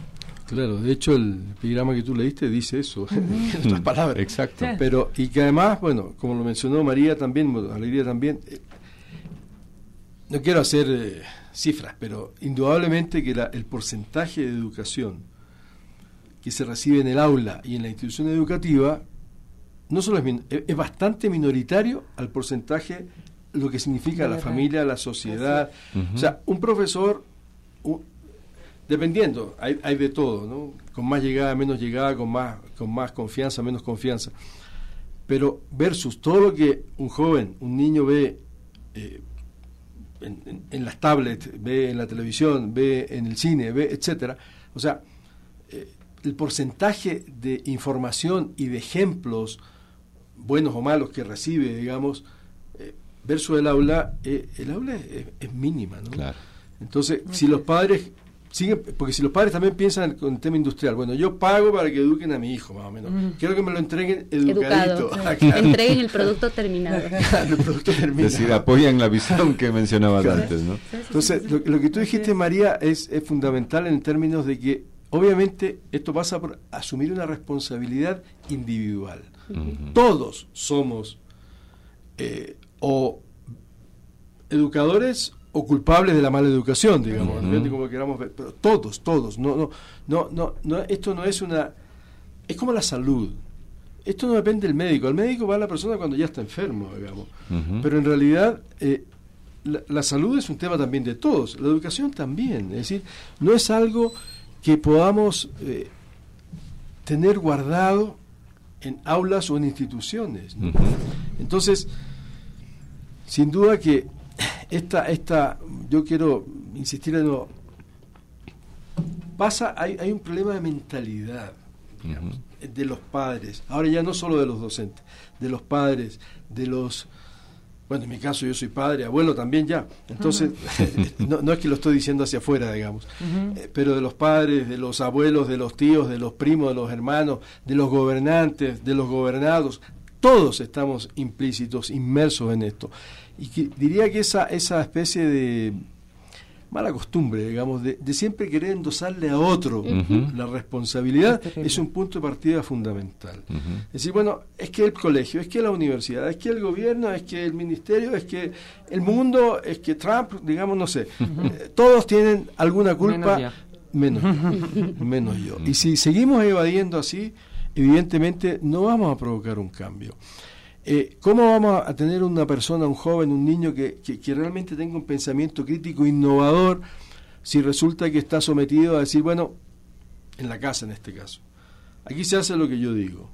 Claro, de hecho el epigrama que tú leíste dice eso, en otras palabras. Exacto. Pero, y que además, bueno, como lo mencionó María también, bueno, Alegría también, eh, no quiero hacer eh, cifras, pero indudablemente que la, el porcentaje de educación que se recibe en el aula y en la institución educativa no solo es, min- es bastante minoritario al porcentaje, lo que significa la familia, la sociedad. Uh-huh. O sea, un profesor, un, dependiendo, hay, hay de todo, ¿no? Con más llegada, menos llegada, con más, con más confianza, menos confianza. Pero versus todo lo que un joven, un niño ve eh, en, en, en las tablets, ve en la televisión, ve en el cine, ve, etcétera. O sea, eh, el porcentaje de información y de ejemplos, buenos o malos, que recibe, digamos, eh, versus el aula, eh, el aula es, es mínima, ¿no? Claro. Entonces, si los padres siguen, porque si los padres también piensan en el tema industrial, bueno, yo pago para que eduquen a mi hijo, más o menos. Mm. Quiero que me lo entreguen educadito. Educado, sí. Entreguen el producto terminado. el producto terminado. Es decir, apoyan la visión que mencionabas claro. antes, ¿no? Entonces, lo, lo que tú dijiste, María, es, es fundamental en términos de que, obviamente, esto pasa por asumir una responsabilidad individual. Uh-huh. Todos somos eh, o educadores o culpables de la mala educación, digamos, uh-huh. depende como queramos ver, pero todos, todos, no, no, no, no, no, esto no es una, es como la salud, esto no depende del médico, el médico va a la persona cuando ya está enfermo, digamos, uh-huh. pero en realidad eh, la, la salud es un tema también de todos, la educación también, es decir, no es algo que podamos eh, tener guardado en aulas o en instituciones, ¿no? Uh-huh. Entonces, sin duda que esta, esta, yo quiero insistir en nuevo, pasa, hay, hay un problema de mentalidad, digamos, uh-huh. de los padres, ahora ya no solo de los docentes, de los padres, de los, bueno, en mi caso yo soy padre, abuelo también ya, entonces, uh-huh. no, no es que lo estoy diciendo hacia afuera, digamos, uh-huh. eh, pero de los padres, de los abuelos, de los tíos, de los primos, de los hermanos, de los gobernantes, de los gobernados, todos estamos implícitos, inmersos en esto. Y que, diría que esa, esa especie de mala costumbre, digamos, de, de siempre querer endosarle a otro uh-huh. la responsabilidad, es un punto de partida fundamental. Uh-huh. Es decir, bueno, es que el colegio, es que la universidad, es que el gobierno, es que el ministerio, es que el mundo, es que Trump, digamos, no sé, uh-huh. eh, todos tienen alguna culpa, menos yo. Menos yo. Menos yo. Y si seguimos evadiendo así, evidentemente no vamos a provocar un cambio. Eh, ¿Cómo vamos a tener una persona, un joven, un niño que, que, que realmente tenga un pensamiento crítico, innovador, si resulta que está sometido a decir, bueno, en la casa en este caso, aquí se hace lo que yo digo?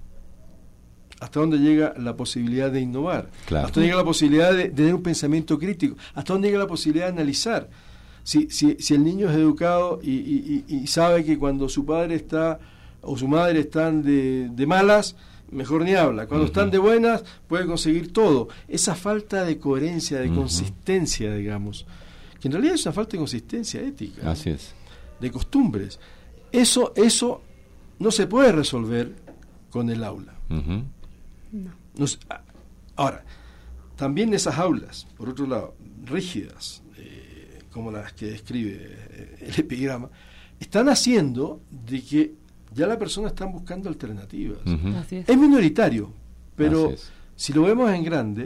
¿Hasta dónde llega la posibilidad de innovar? Claro. ¿Hasta dónde llega la posibilidad de, de tener un pensamiento crítico? ¿Hasta dónde llega la posibilidad de analizar? Si, si, si el niño es educado y, y, y, y sabe que cuando su padre está o su madre están de, de malas, mejor ni habla. Cuando uh-huh. están de buenas, puede conseguir todo. Esa falta de coherencia, de uh-huh. consistencia, digamos, que en realidad es una falta de consistencia ética. Así es. De costumbres. Eso, eso no se puede resolver con el aula. Uh-huh. No. Nos, ahora, también esas aulas, por otro lado, rígidas, eh, como las que describe eh, el epigrama, están haciendo de que ya la persona está buscando alternativas. Uh-huh. Así es. Es minoritario, pero si lo vemos en grande,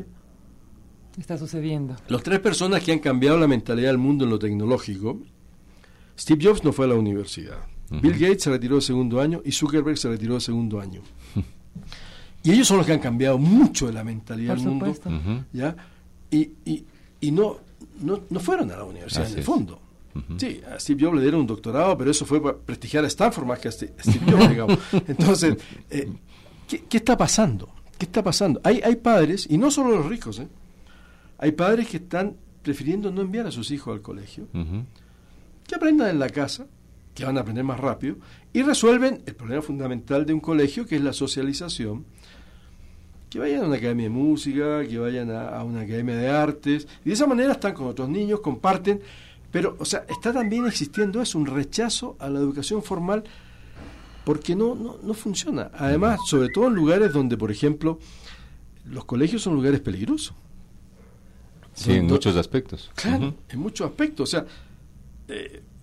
está sucediendo. Las tres personas que han cambiado la mentalidad del mundo en lo tecnológico, Steve Jobs no fue a la universidad, uh-huh. Bill Gates se retiró de segundo año y Zuckerberg se retiró de segundo año. Uh-huh. Y ellos son los que han cambiado mucho de la mentalidad Por del supuesto. mundo, uh-huh. ¿ya? Y, y, y no, no, no fueron a la universidad. Así en el fondo. Uh-huh. Sí, a Steve Jobs le dieron un doctorado, pero eso fue para prestigiar a Stanford más que a Steve Jobs, digamos. Entonces, eh, ¿qué, ¿qué está pasando? ¿Qué está pasando? Hay, hay padres, y no solo los ricos, ¿eh? Hay padres que están prefiriendo no enviar a sus hijos al colegio, uh-huh. que aprendan en la casa, que van a aprender más rápido, y resuelven el problema fundamental de un colegio, que es la socialización, que vayan a una academia de música, que vayan a, a una academia de artes, y de esa manera están con otros niños, comparten. Pero, o sea, está también existiendo eso, un rechazo a la educación formal porque no, no, no funciona. Además, sobre todo en lugares donde, por ejemplo, los colegios son lugares peligrosos. Sí, en muchos aspectos. Claro, uh-huh. en muchos aspectos. O sea, eh,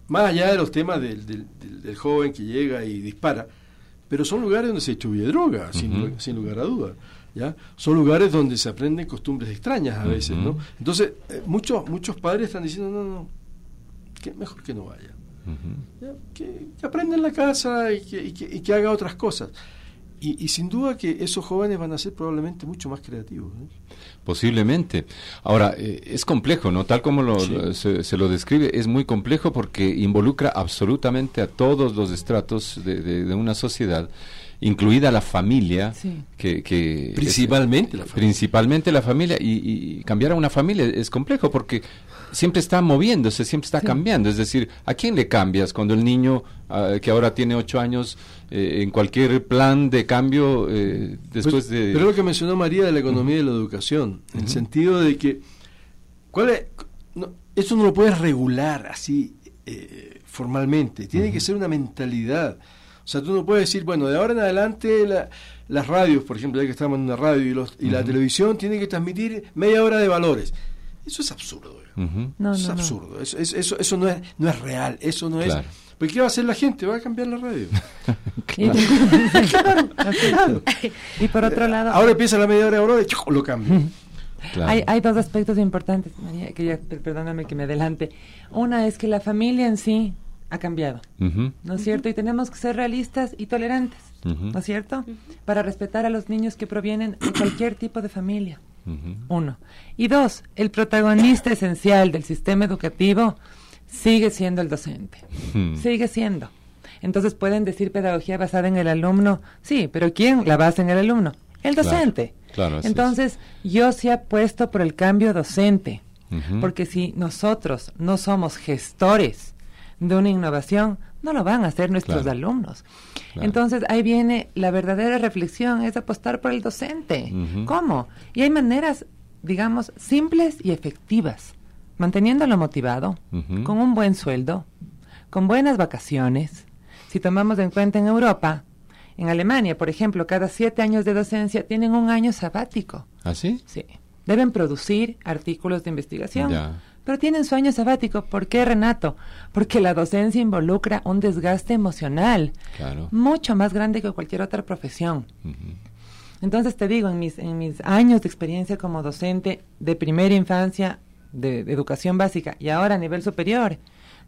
más allá de los temas del, del, del, del joven que llega y dispara, pero son lugares donde se distribuye droga, uh-huh. sin, sin lugar a duda, ¿ya? Son lugares donde se aprenden costumbres extrañas a veces, uh-huh. ¿no? Entonces, eh, muchos muchos padres están diciendo, no, no, que mejor que no vaya. Uh-huh. ¿Ya? Que, que aprenda en la casa y que, y que, y que haga otras cosas. Y, y sin duda que esos jóvenes van a ser probablemente mucho más creativos, ¿no? Posiblemente. Ahora, eh, es complejo, ¿no? Tal como lo, sí. lo, se, se lo describe, es muy complejo porque involucra absolutamente a todos los estratos de, de, de una sociedad, incluida la familia, sí. que, que principalmente es, la familia. Principalmente la familia, y, y cambiar a una familia es complejo porque siempre está moviéndose, siempre está sí. cambiando. Es decir, ¿a quién le cambias cuando el niño uh, que ahora tiene ocho años eh, en cualquier plan de cambio eh, después pues, de... Pero lo que mencionó María de la economía uh-huh. de la educación, en uh-huh. el sentido de que ¿cuál es? No, eso no lo puedes regular así eh, formalmente, tiene uh-huh. que ser una mentalidad. O sea, tú no puedes decir, bueno, de ahora en adelante la, las radios, por ejemplo, ya que estamos en una radio y, los, y uh-huh. la televisión tiene que transmitir media hora de valores. Eso es absurdo. Uh-huh. No, eso no, es absurdo. No. Eso, eso, eso no es no es real. Eso no claro. es. Porque ¿qué va a hacer la gente? Va a cambiar la radio. claro. claro, claro. Y por otro lado... Ahora empieza la media hora de valores y ¡chuc! Lo cambia. Claro. Hay, hay dos aspectos importantes, María, que ya, perdóname que me adelante. Una es que la familia en sí ha cambiado, uh-huh. ¿no es cierto? Y tenemos que ser realistas y tolerantes, uh-huh. ¿no es cierto? Uh-huh. Para respetar a los niños que provienen de cualquier tipo de familia. Uh-huh. Uno. Y dos, el protagonista esencial del sistema educativo sigue siendo el docente. Uh-huh. Sigue siendo. Entonces pueden decir pedagogía basada en el alumno. Sí, pero ¿quién la basa en el alumno? El docente. Claro, claro, entonces, es. yo sí apuesto por el cambio docente. Uh-huh. Porque si nosotros no somos gestores de una innovación, no lo van a hacer nuestros claro. alumnos. Claro. Entonces, ahí viene la verdadera reflexión, es apostar por el docente. Uh-huh. ¿Cómo? Y hay maneras, digamos, simples y efectivas, manteniéndolo motivado, uh-huh. con un buen sueldo, con buenas vacaciones. Si tomamos en cuenta en Europa, en Alemania, por ejemplo, cada siete años de docencia tienen un año sabático. ¿Ah, sí? Sí. Deben producir artículos de investigación. Ya. Pero tienen su año sabático. ¿Por qué, Renato? Porque la docencia involucra un desgaste emocional claro. mucho más grande que cualquier otra profesión. Uh-huh. Entonces te digo, en mis, en mis años de experiencia como docente de primera infancia, de, de educación básica y ahora a nivel superior,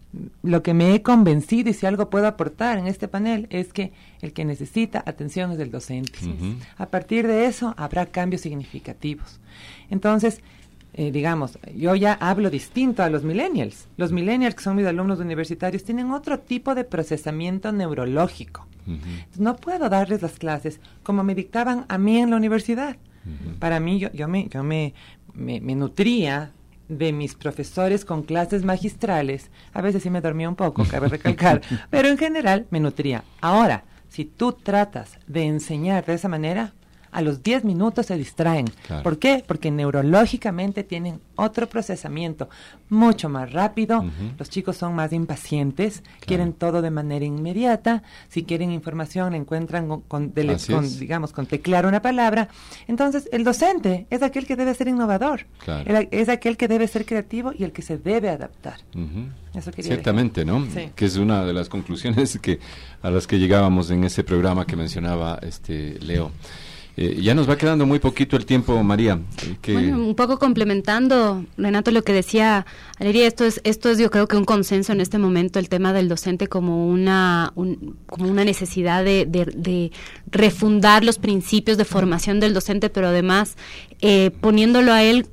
lo que me he convencido y si algo puedo aportar en este panel es que el que necesita atención es el docente. Uh-huh. A partir de eso habrá cambios significativos. Entonces, Eh, digamos, yo ya hablo distinto a los millennials. Los millennials, que son mis alumnos universitarios, tienen otro tipo de procesamiento neurológico. Uh-huh. No puedo darles las clases como me dictaban a mí en la universidad. Uh-huh. Para mí, yo, yo, me, yo me, me, me nutría de mis profesores con clases magistrales. A veces sí me dormía un poco, cabe recalcar, pero en general me nutría. Ahora, si tú tratas de enseñar de esa manera, a los diez minutos se distraen. Claro. ¿Por qué? Porque neurológicamente tienen otro procesamiento mucho más rápido. Uh-huh. Los chicos son más impacientes, claro. quieren todo de manera inmediata. Si quieren información, la encuentran con, con, dele, con digamos, con teclear una palabra. Entonces, el docente es aquel que debe ser innovador. Claro. El, es aquel que debe ser creativo y el que se debe adaptar. Uh-huh. Eso quería Ciertamente, dejar. ¿no? Sí. Que es una de las conclusiones que a las que llegábamos en ese programa que mencionaba este Leo. Eh, ya nos va quedando muy poquito el tiempo, María. Eh, que... Bueno, un poco complementando, Renato, lo que decía Aleria, esto es, esto es yo creo que un consenso en este momento, el tema del docente como una, un, como una necesidad de, de, de refundar los principios de formación del docente, pero además eh, poniéndolo a él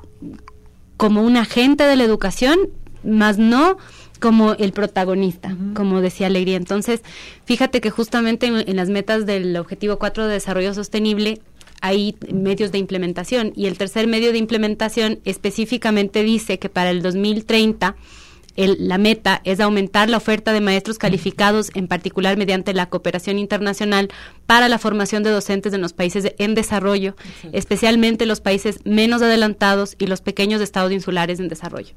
como un agente de la educación, más no como el protagonista, uh-huh. como decía Alegría. Entonces, fíjate que justamente en, en las metas del Objetivo cuatro de Desarrollo Sostenible hay medios de implementación, y el tercer medio de implementación específicamente dice que para el dos mil treinta el, la meta es aumentar la oferta de maestros calificados, en particular mediante la cooperación internacional para la formación de docentes en los países de, en desarrollo, sí. especialmente los países menos adelantados y los pequeños estados insulares en desarrollo.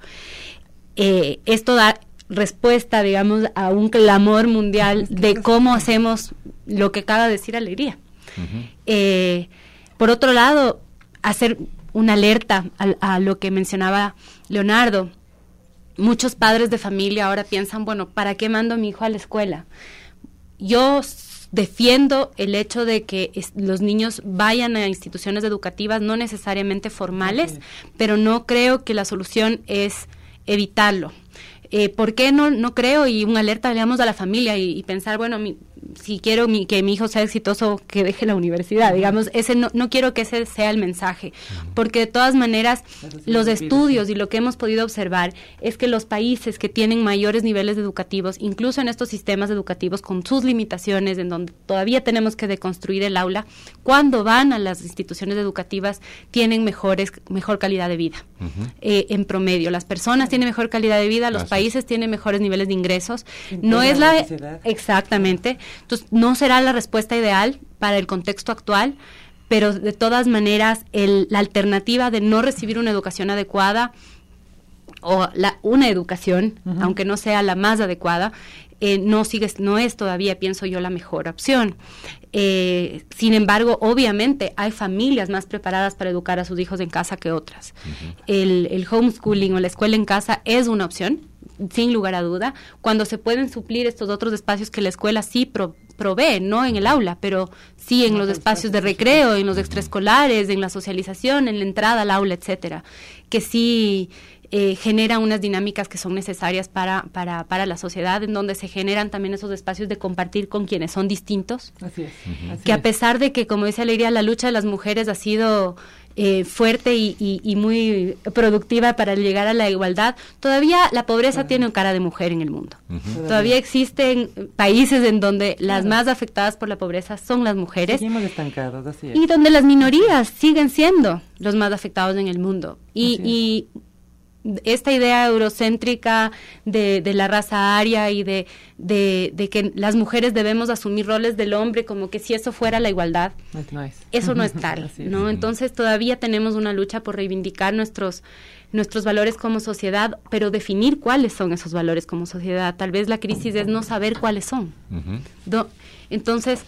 Eh, esto da respuesta, digamos, a un clamor mundial de cómo hacemos lo que acaba de decir Alegría. Uh-huh. Eh, por otro lado, hacer una alerta a, a lo que mencionaba Leonardo. muchos padres de familia ahora piensan, bueno, ¿para qué mando a mi hijo a la escuela? Yo defiendo el hecho de que es, los niños vayan a instituciones educativas no necesariamente formales, okay. pero no creo que la solución es evitarlo. Eh, ¿Por qué no, no creo? Y un alerta, digamos, a la familia y, y pensar, bueno, mi, si quiero mi, que mi hijo sea exitoso, que deje la universidad, digamos, ese no, no quiero que ese sea el mensaje, porque de todas maneras los estudios y lo que hemos podido observar es que los países que tienen mayores niveles educativos, incluso en estos sistemas educativos con sus limitaciones, en donde todavía tenemos que deconstruir el aula, cuando van a las instituciones educativas tienen mejores, mejor calidad de vida. Uh-huh. Eh, en promedio, las personas tienen mejor calidad de vida, los Gracias. países tienen mejores niveles de ingresos, no es la... Exactamente. Entonces, no será la respuesta ideal para el contexto actual, pero de todas maneras, el, la alternativa de no recibir una educación adecuada o la, una educación, uh-huh. aunque no sea la más adecuada, eh, no sigue, no es todavía, pienso yo, la mejor opción. Eh, sin embargo, obviamente, hay familias más preparadas para educar a sus hijos en casa que otras. Uh-huh. El, el homeschooling o la escuela en casa es una opción, sin lugar a duda, cuando se pueden suplir estos otros espacios que la escuela sí pro, provee, no en el aula, pero sí en los espacios de recreo, en los extraescolares, en la socialización, en la entrada al aula, etcétera, que sí eh, genera unas dinámicas que son necesarias para, para, para la sociedad, en donde se generan también esos espacios de compartir con quienes son distintos. Así es. Uh-huh. Así que es. A pesar de que, como dice Alegría, la lucha de las mujeres ha sido Eh, fuerte y, y, y muy productiva para llegar a la igualdad, todavía la pobreza uh-huh. tiene cara de mujer en el mundo. Uh-huh. Todavía existen países en donde las uh-huh. más afectadas por la pobreza son las mujeres. Seguimos estancados, así es. Y donde las minorías siguen siendo los más afectados en el mundo. Y, y esta idea eurocéntrica de, de la raza aria y de, de, de que las mujeres debemos asumir roles del hombre como que si eso fuera la igualdad, nice. Eso no es tal, ¿no? Entonces todavía tenemos una lucha por reivindicar nuestros nuestros valores como sociedad, pero definir cuáles son esos valores como sociedad. Tal vez la crisis es no saber cuáles son. Uh-huh. ¿No? Entonces,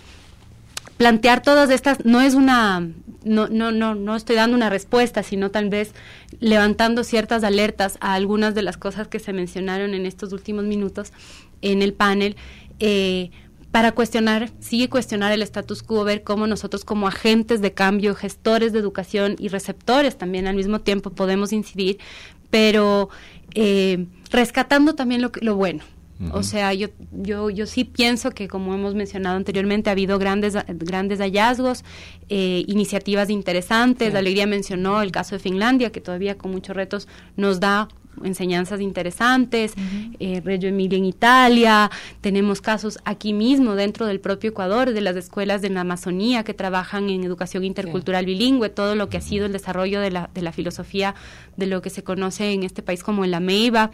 plantear todas estas no es una no no no no estoy dando una respuesta, sino tal vez levantando ciertas alertas a algunas de las cosas que se mencionaron en estos últimos minutos en el panel, eh, para cuestionar, sí cuestionar el status quo, ver cómo nosotros como agentes de cambio, gestores de educación y receptores también al mismo tiempo podemos incidir, pero eh, rescatando también lo, lo bueno. Uh-huh. O sea, yo yo yo sí pienso que, como hemos mencionado anteriormente, ha habido grandes grandes hallazgos, eh, iniciativas interesantes. Sí. Alegría mencionó el caso de Finlandia, que todavía con muchos retos nos da enseñanzas interesantes. Uh-huh. eh, Reggio Emilia en Italia, tenemos casos aquí mismo dentro del propio Ecuador, de las escuelas de la Amazonía que trabajan en educación intercultural sí. bilingüe, todo lo que ha sido el desarrollo de la, de la filosofía de lo que se conoce en este país como el Ameiba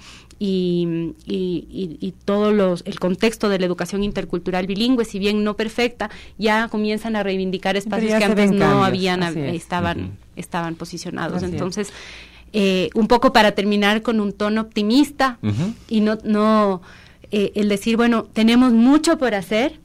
y, y, y, y todo los, el contexto de la educación intercultural bilingüe, si bien no perfecta, ya comienzan a reivindicar espacios que antes no cambios, habían, estaban, uh-huh. estaban posicionados. Así Entonces, Eh, un poco para terminar con un tono optimista uh-huh. y no, no eh, el decir, bueno, tenemos mucho por hacer,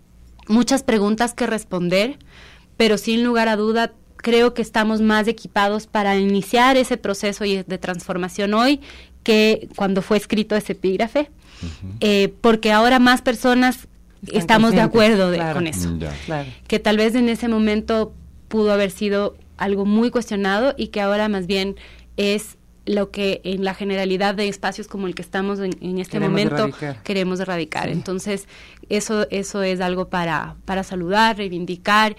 muchas preguntas que responder, pero sin lugar a duda creo que estamos más equipados para iniciar ese proceso de transformación hoy que cuando fue escrito ese epígrafe, uh-huh. eh, porque ahora más personas Están estamos de acuerdo de, claro. con eso, yeah. claro. que tal vez en ese momento pudo haber sido algo muy cuestionado y que ahora más bien es lo que en la generalidad de espacios como el que estamos en, en este queremos momento erradicar. queremos erradicar. Sí. Entonces, eso eso es algo para, para saludar, reivindicar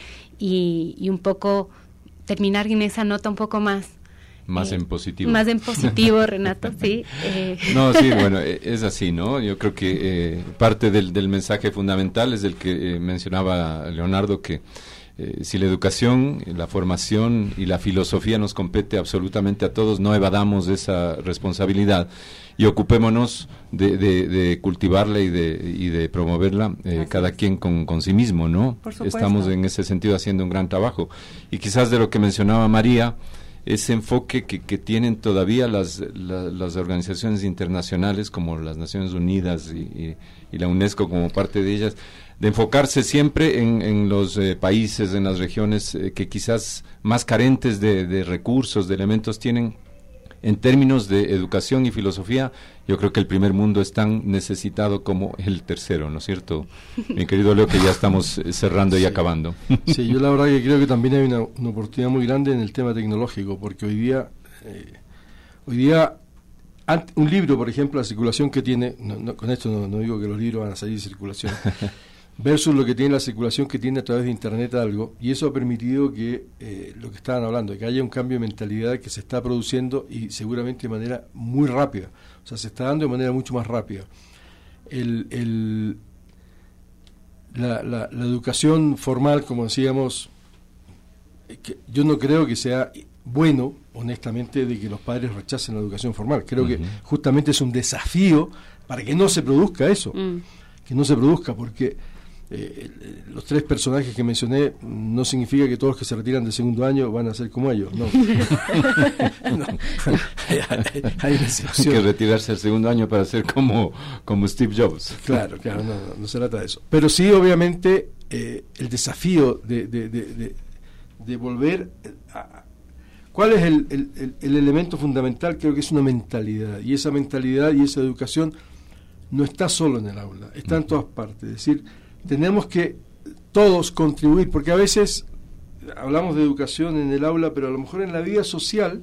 y, y un poco terminar en esa nota un poco más. Más eh, en positivo. Más en positivo, Renato, sí. Eh. No, sí, bueno, es así, ¿no? Yo creo que eh, parte del, del mensaje fundamental es el que eh, mencionaba Leonardo, que Eh, si la educación, la formación y la filosofía nos compete absolutamente a todos, no evadamos esa responsabilidad y ocupémonos de, de, de cultivarla y de, y de promoverla, eh, cada quien con, con sí mismo, ¿no? Estamos en ese sentido haciendo un gran trabajo. Y quizás de lo que mencionaba María, ese enfoque que, que tienen todavía las, la, las organizaciones internacionales como las Naciones Unidas y, y, y la UNESCO como parte de ellas, de enfocarse siempre en, en los eh, países, en las regiones eh, que quizás más carentes de, de recursos, de elementos tienen, en términos de educación y filosofía, yo creo que el primer mundo es tan necesitado como el tercero, ¿no es cierto? Mi querido Leo, que ya estamos cerrando sí. y acabando. Sí, yo la verdad que creo que también hay una, una oportunidad muy grande en el tema tecnológico, porque hoy día, eh, hoy día un libro, por ejemplo, la circulación que tiene, no, no, con esto no, no digo que los libros van a salir de circulación, versus lo que tiene la circulación que tiene a través de Internet algo, y eso ha permitido que, eh, lo que estaban hablando, que haya un cambio de mentalidad que se está produciendo y seguramente de manera muy rápida, o sea, se está dando de manera mucho más rápida. El, el, la, la, la educación formal, como decíamos, que yo no creo que sea bueno, honestamente, de que los padres rechacen la educación formal. Creo uh-huh. que justamente es un desafío para que no se produzca eso, mm. que no se produzca, porque eh, los tres personajes que mencioné no significa que todos los que se retiran del segundo año van a ser como ellos, no. no. hay, hay una excepción. Hay que retirarse al segundo año para ser como, como Steve Jobs. Claro, claro, no, no, no se trata de eso. Pero sí, obviamente, eh, el desafío de, de, de, de, de volver a... ¿Cuál es el, el, el, el elemento fundamental? Creo que es una mentalidad, y esa mentalidad y esa educación no está solo en el aula, está en todas partes. Es decir, tenemos que todos contribuir, porque a veces hablamos de educación en el aula, pero a lo mejor en la vida social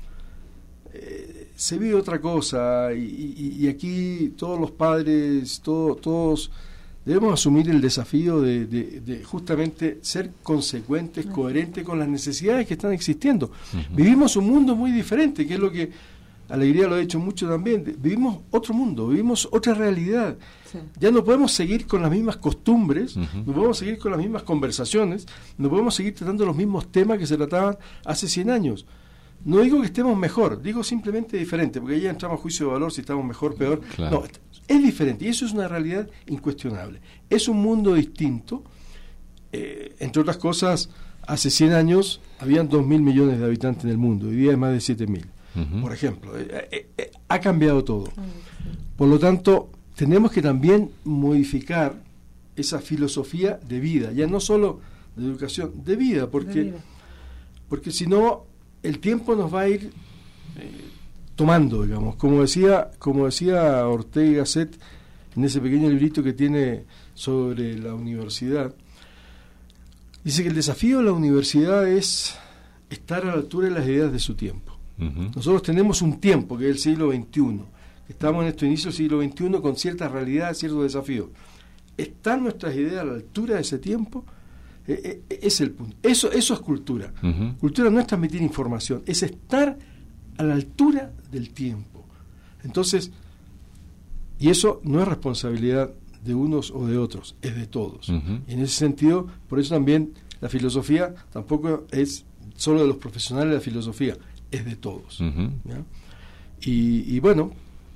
eh, se vive otra cosa, y, y, y aquí todos los padres, todo, todos debemos asumir el desafío de, de, de justamente ser consecuentes, coherentes con las necesidades que están existiendo. Uh-huh. Vivimos un mundo muy diferente, que es lo que Alegría lo ha dicho mucho también. Vivimos otro mundo, vivimos otra realidad. Sí. Ya no podemos seguir con las mismas costumbres, uh-huh. no podemos seguir con las mismas conversaciones, no podemos seguir tratando los mismos temas que se trataban hace cien años. No digo que estemos mejor, digo simplemente diferente, porque ahí ya entramos a juicio de valor si estamos mejor, peor. Claro. No, es diferente, y eso es una realidad incuestionable. Es un mundo distinto. Eh, entre otras cosas, hace cien años habían dos mil millones de habitantes en el mundo, hoy día hay más de siete mil. Uh-huh. Por ejemplo, eh, eh, eh, ha cambiado todo. Por lo tanto, tenemos que también modificar esa filosofía de vida, ya no solo de educación, de vida, porque, de vida. porque si no, el tiempo nos va a ir eh, tomando, digamos. Como decía, como decía Ortega y Gasset en ese pequeño librito que tiene sobre la universidad, dice que el desafío de la universidad es estar a la altura de las ideas de su tiempo. Uh-huh. Nosotros tenemos un tiempo que es el siglo veintiuno, estamos en este inicio del siglo veintiuno con cierta realidad, ciertos desafíos. ¿Están nuestras ideas a la altura de ese tiempo? Eh, eh, es el punto. Eso, eso es cultura. Uh-huh. Cultura no es transmitir información, es estar a la altura del tiempo. Entonces, y eso no es responsabilidad de unos o de otros, es de todos. Uh-huh. Y en ese sentido, por eso también la filosofía tampoco es solo de los profesionales de la filosofía, es de todos. Uh-huh. ¿Ya? Y, y bueno,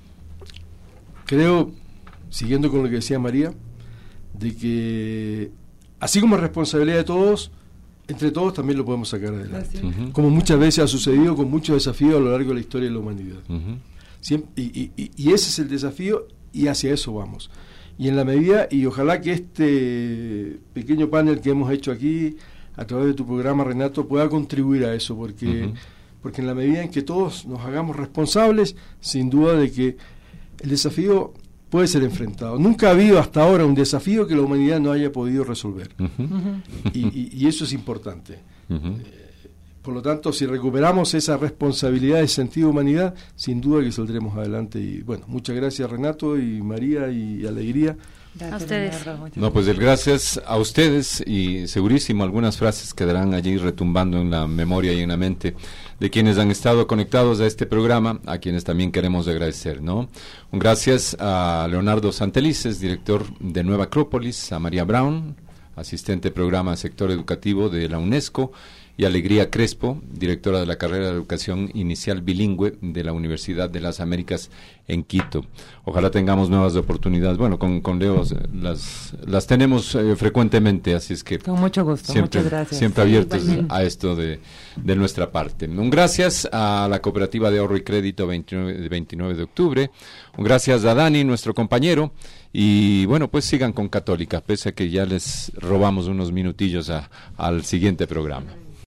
creo, siguiendo con lo que decía María, de que así como es responsabilidad de todos, entre todos también lo podemos sacar adelante. Uh-huh. Como muchas veces ha sucedido con muchos desafíos a lo largo de la historia de la humanidad. Uh-huh. Siempre, y, y, y ese es el desafío, y hacia eso vamos. Y en la medida, y ojalá que este pequeño panel que hemos hecho aquí, a través de tu programa, Renato, pueda contribuir a eso, porque, uh-huh. porque en la medida en que todos nos hagamos responsables, sin duda de que el desafío puede ser enfrentado. Nunca ha habido hasta ahora un desafío que la humanidad no haya podido resolver. Uh-huh. Y, y, y eso es importante. Uh-huh. Eh, por lo tanto, si recuperamos esa responsabilidad de sentido de humanidad, sin duda que saldremos adelante. Y bueno, muchas gracias, Renato y María y Alegría. A ustedes. No, pues el gracias a ustedes, y segurísimo algunas frases quedarán allí retumbando en la memoria y en la mente de quienes han estado conectados a este programa, a quienes también queremos agradecer, ¿no? Un gracias a Leonardo Santelices, director de Nueva Acrópolis, a María Brown, asistente programa sector educativo de la UNESCO, y Alegría Crespo, directora de la carrera de Educación Inicial Bilingüe de la Universidad de las Américas en Quito. Ojalá tengamos nuevas oportunidades. Bueno, con, con Leo las, las tenemos eh, frecuentemente, así es que... Con mucho gusto, siempre, muchas gracias. Siempre abiertos sí, a esto de, de nuestra parte. Un gracias a la Cooperativa de Ahorro y Crédito veintinueve, veintinueve de octubre. Un gracias a Dani, nuestro compañero. Y bueno, pues sigan con Católica, pese a que ya les robamos unos minutillos a, al siguiente programa.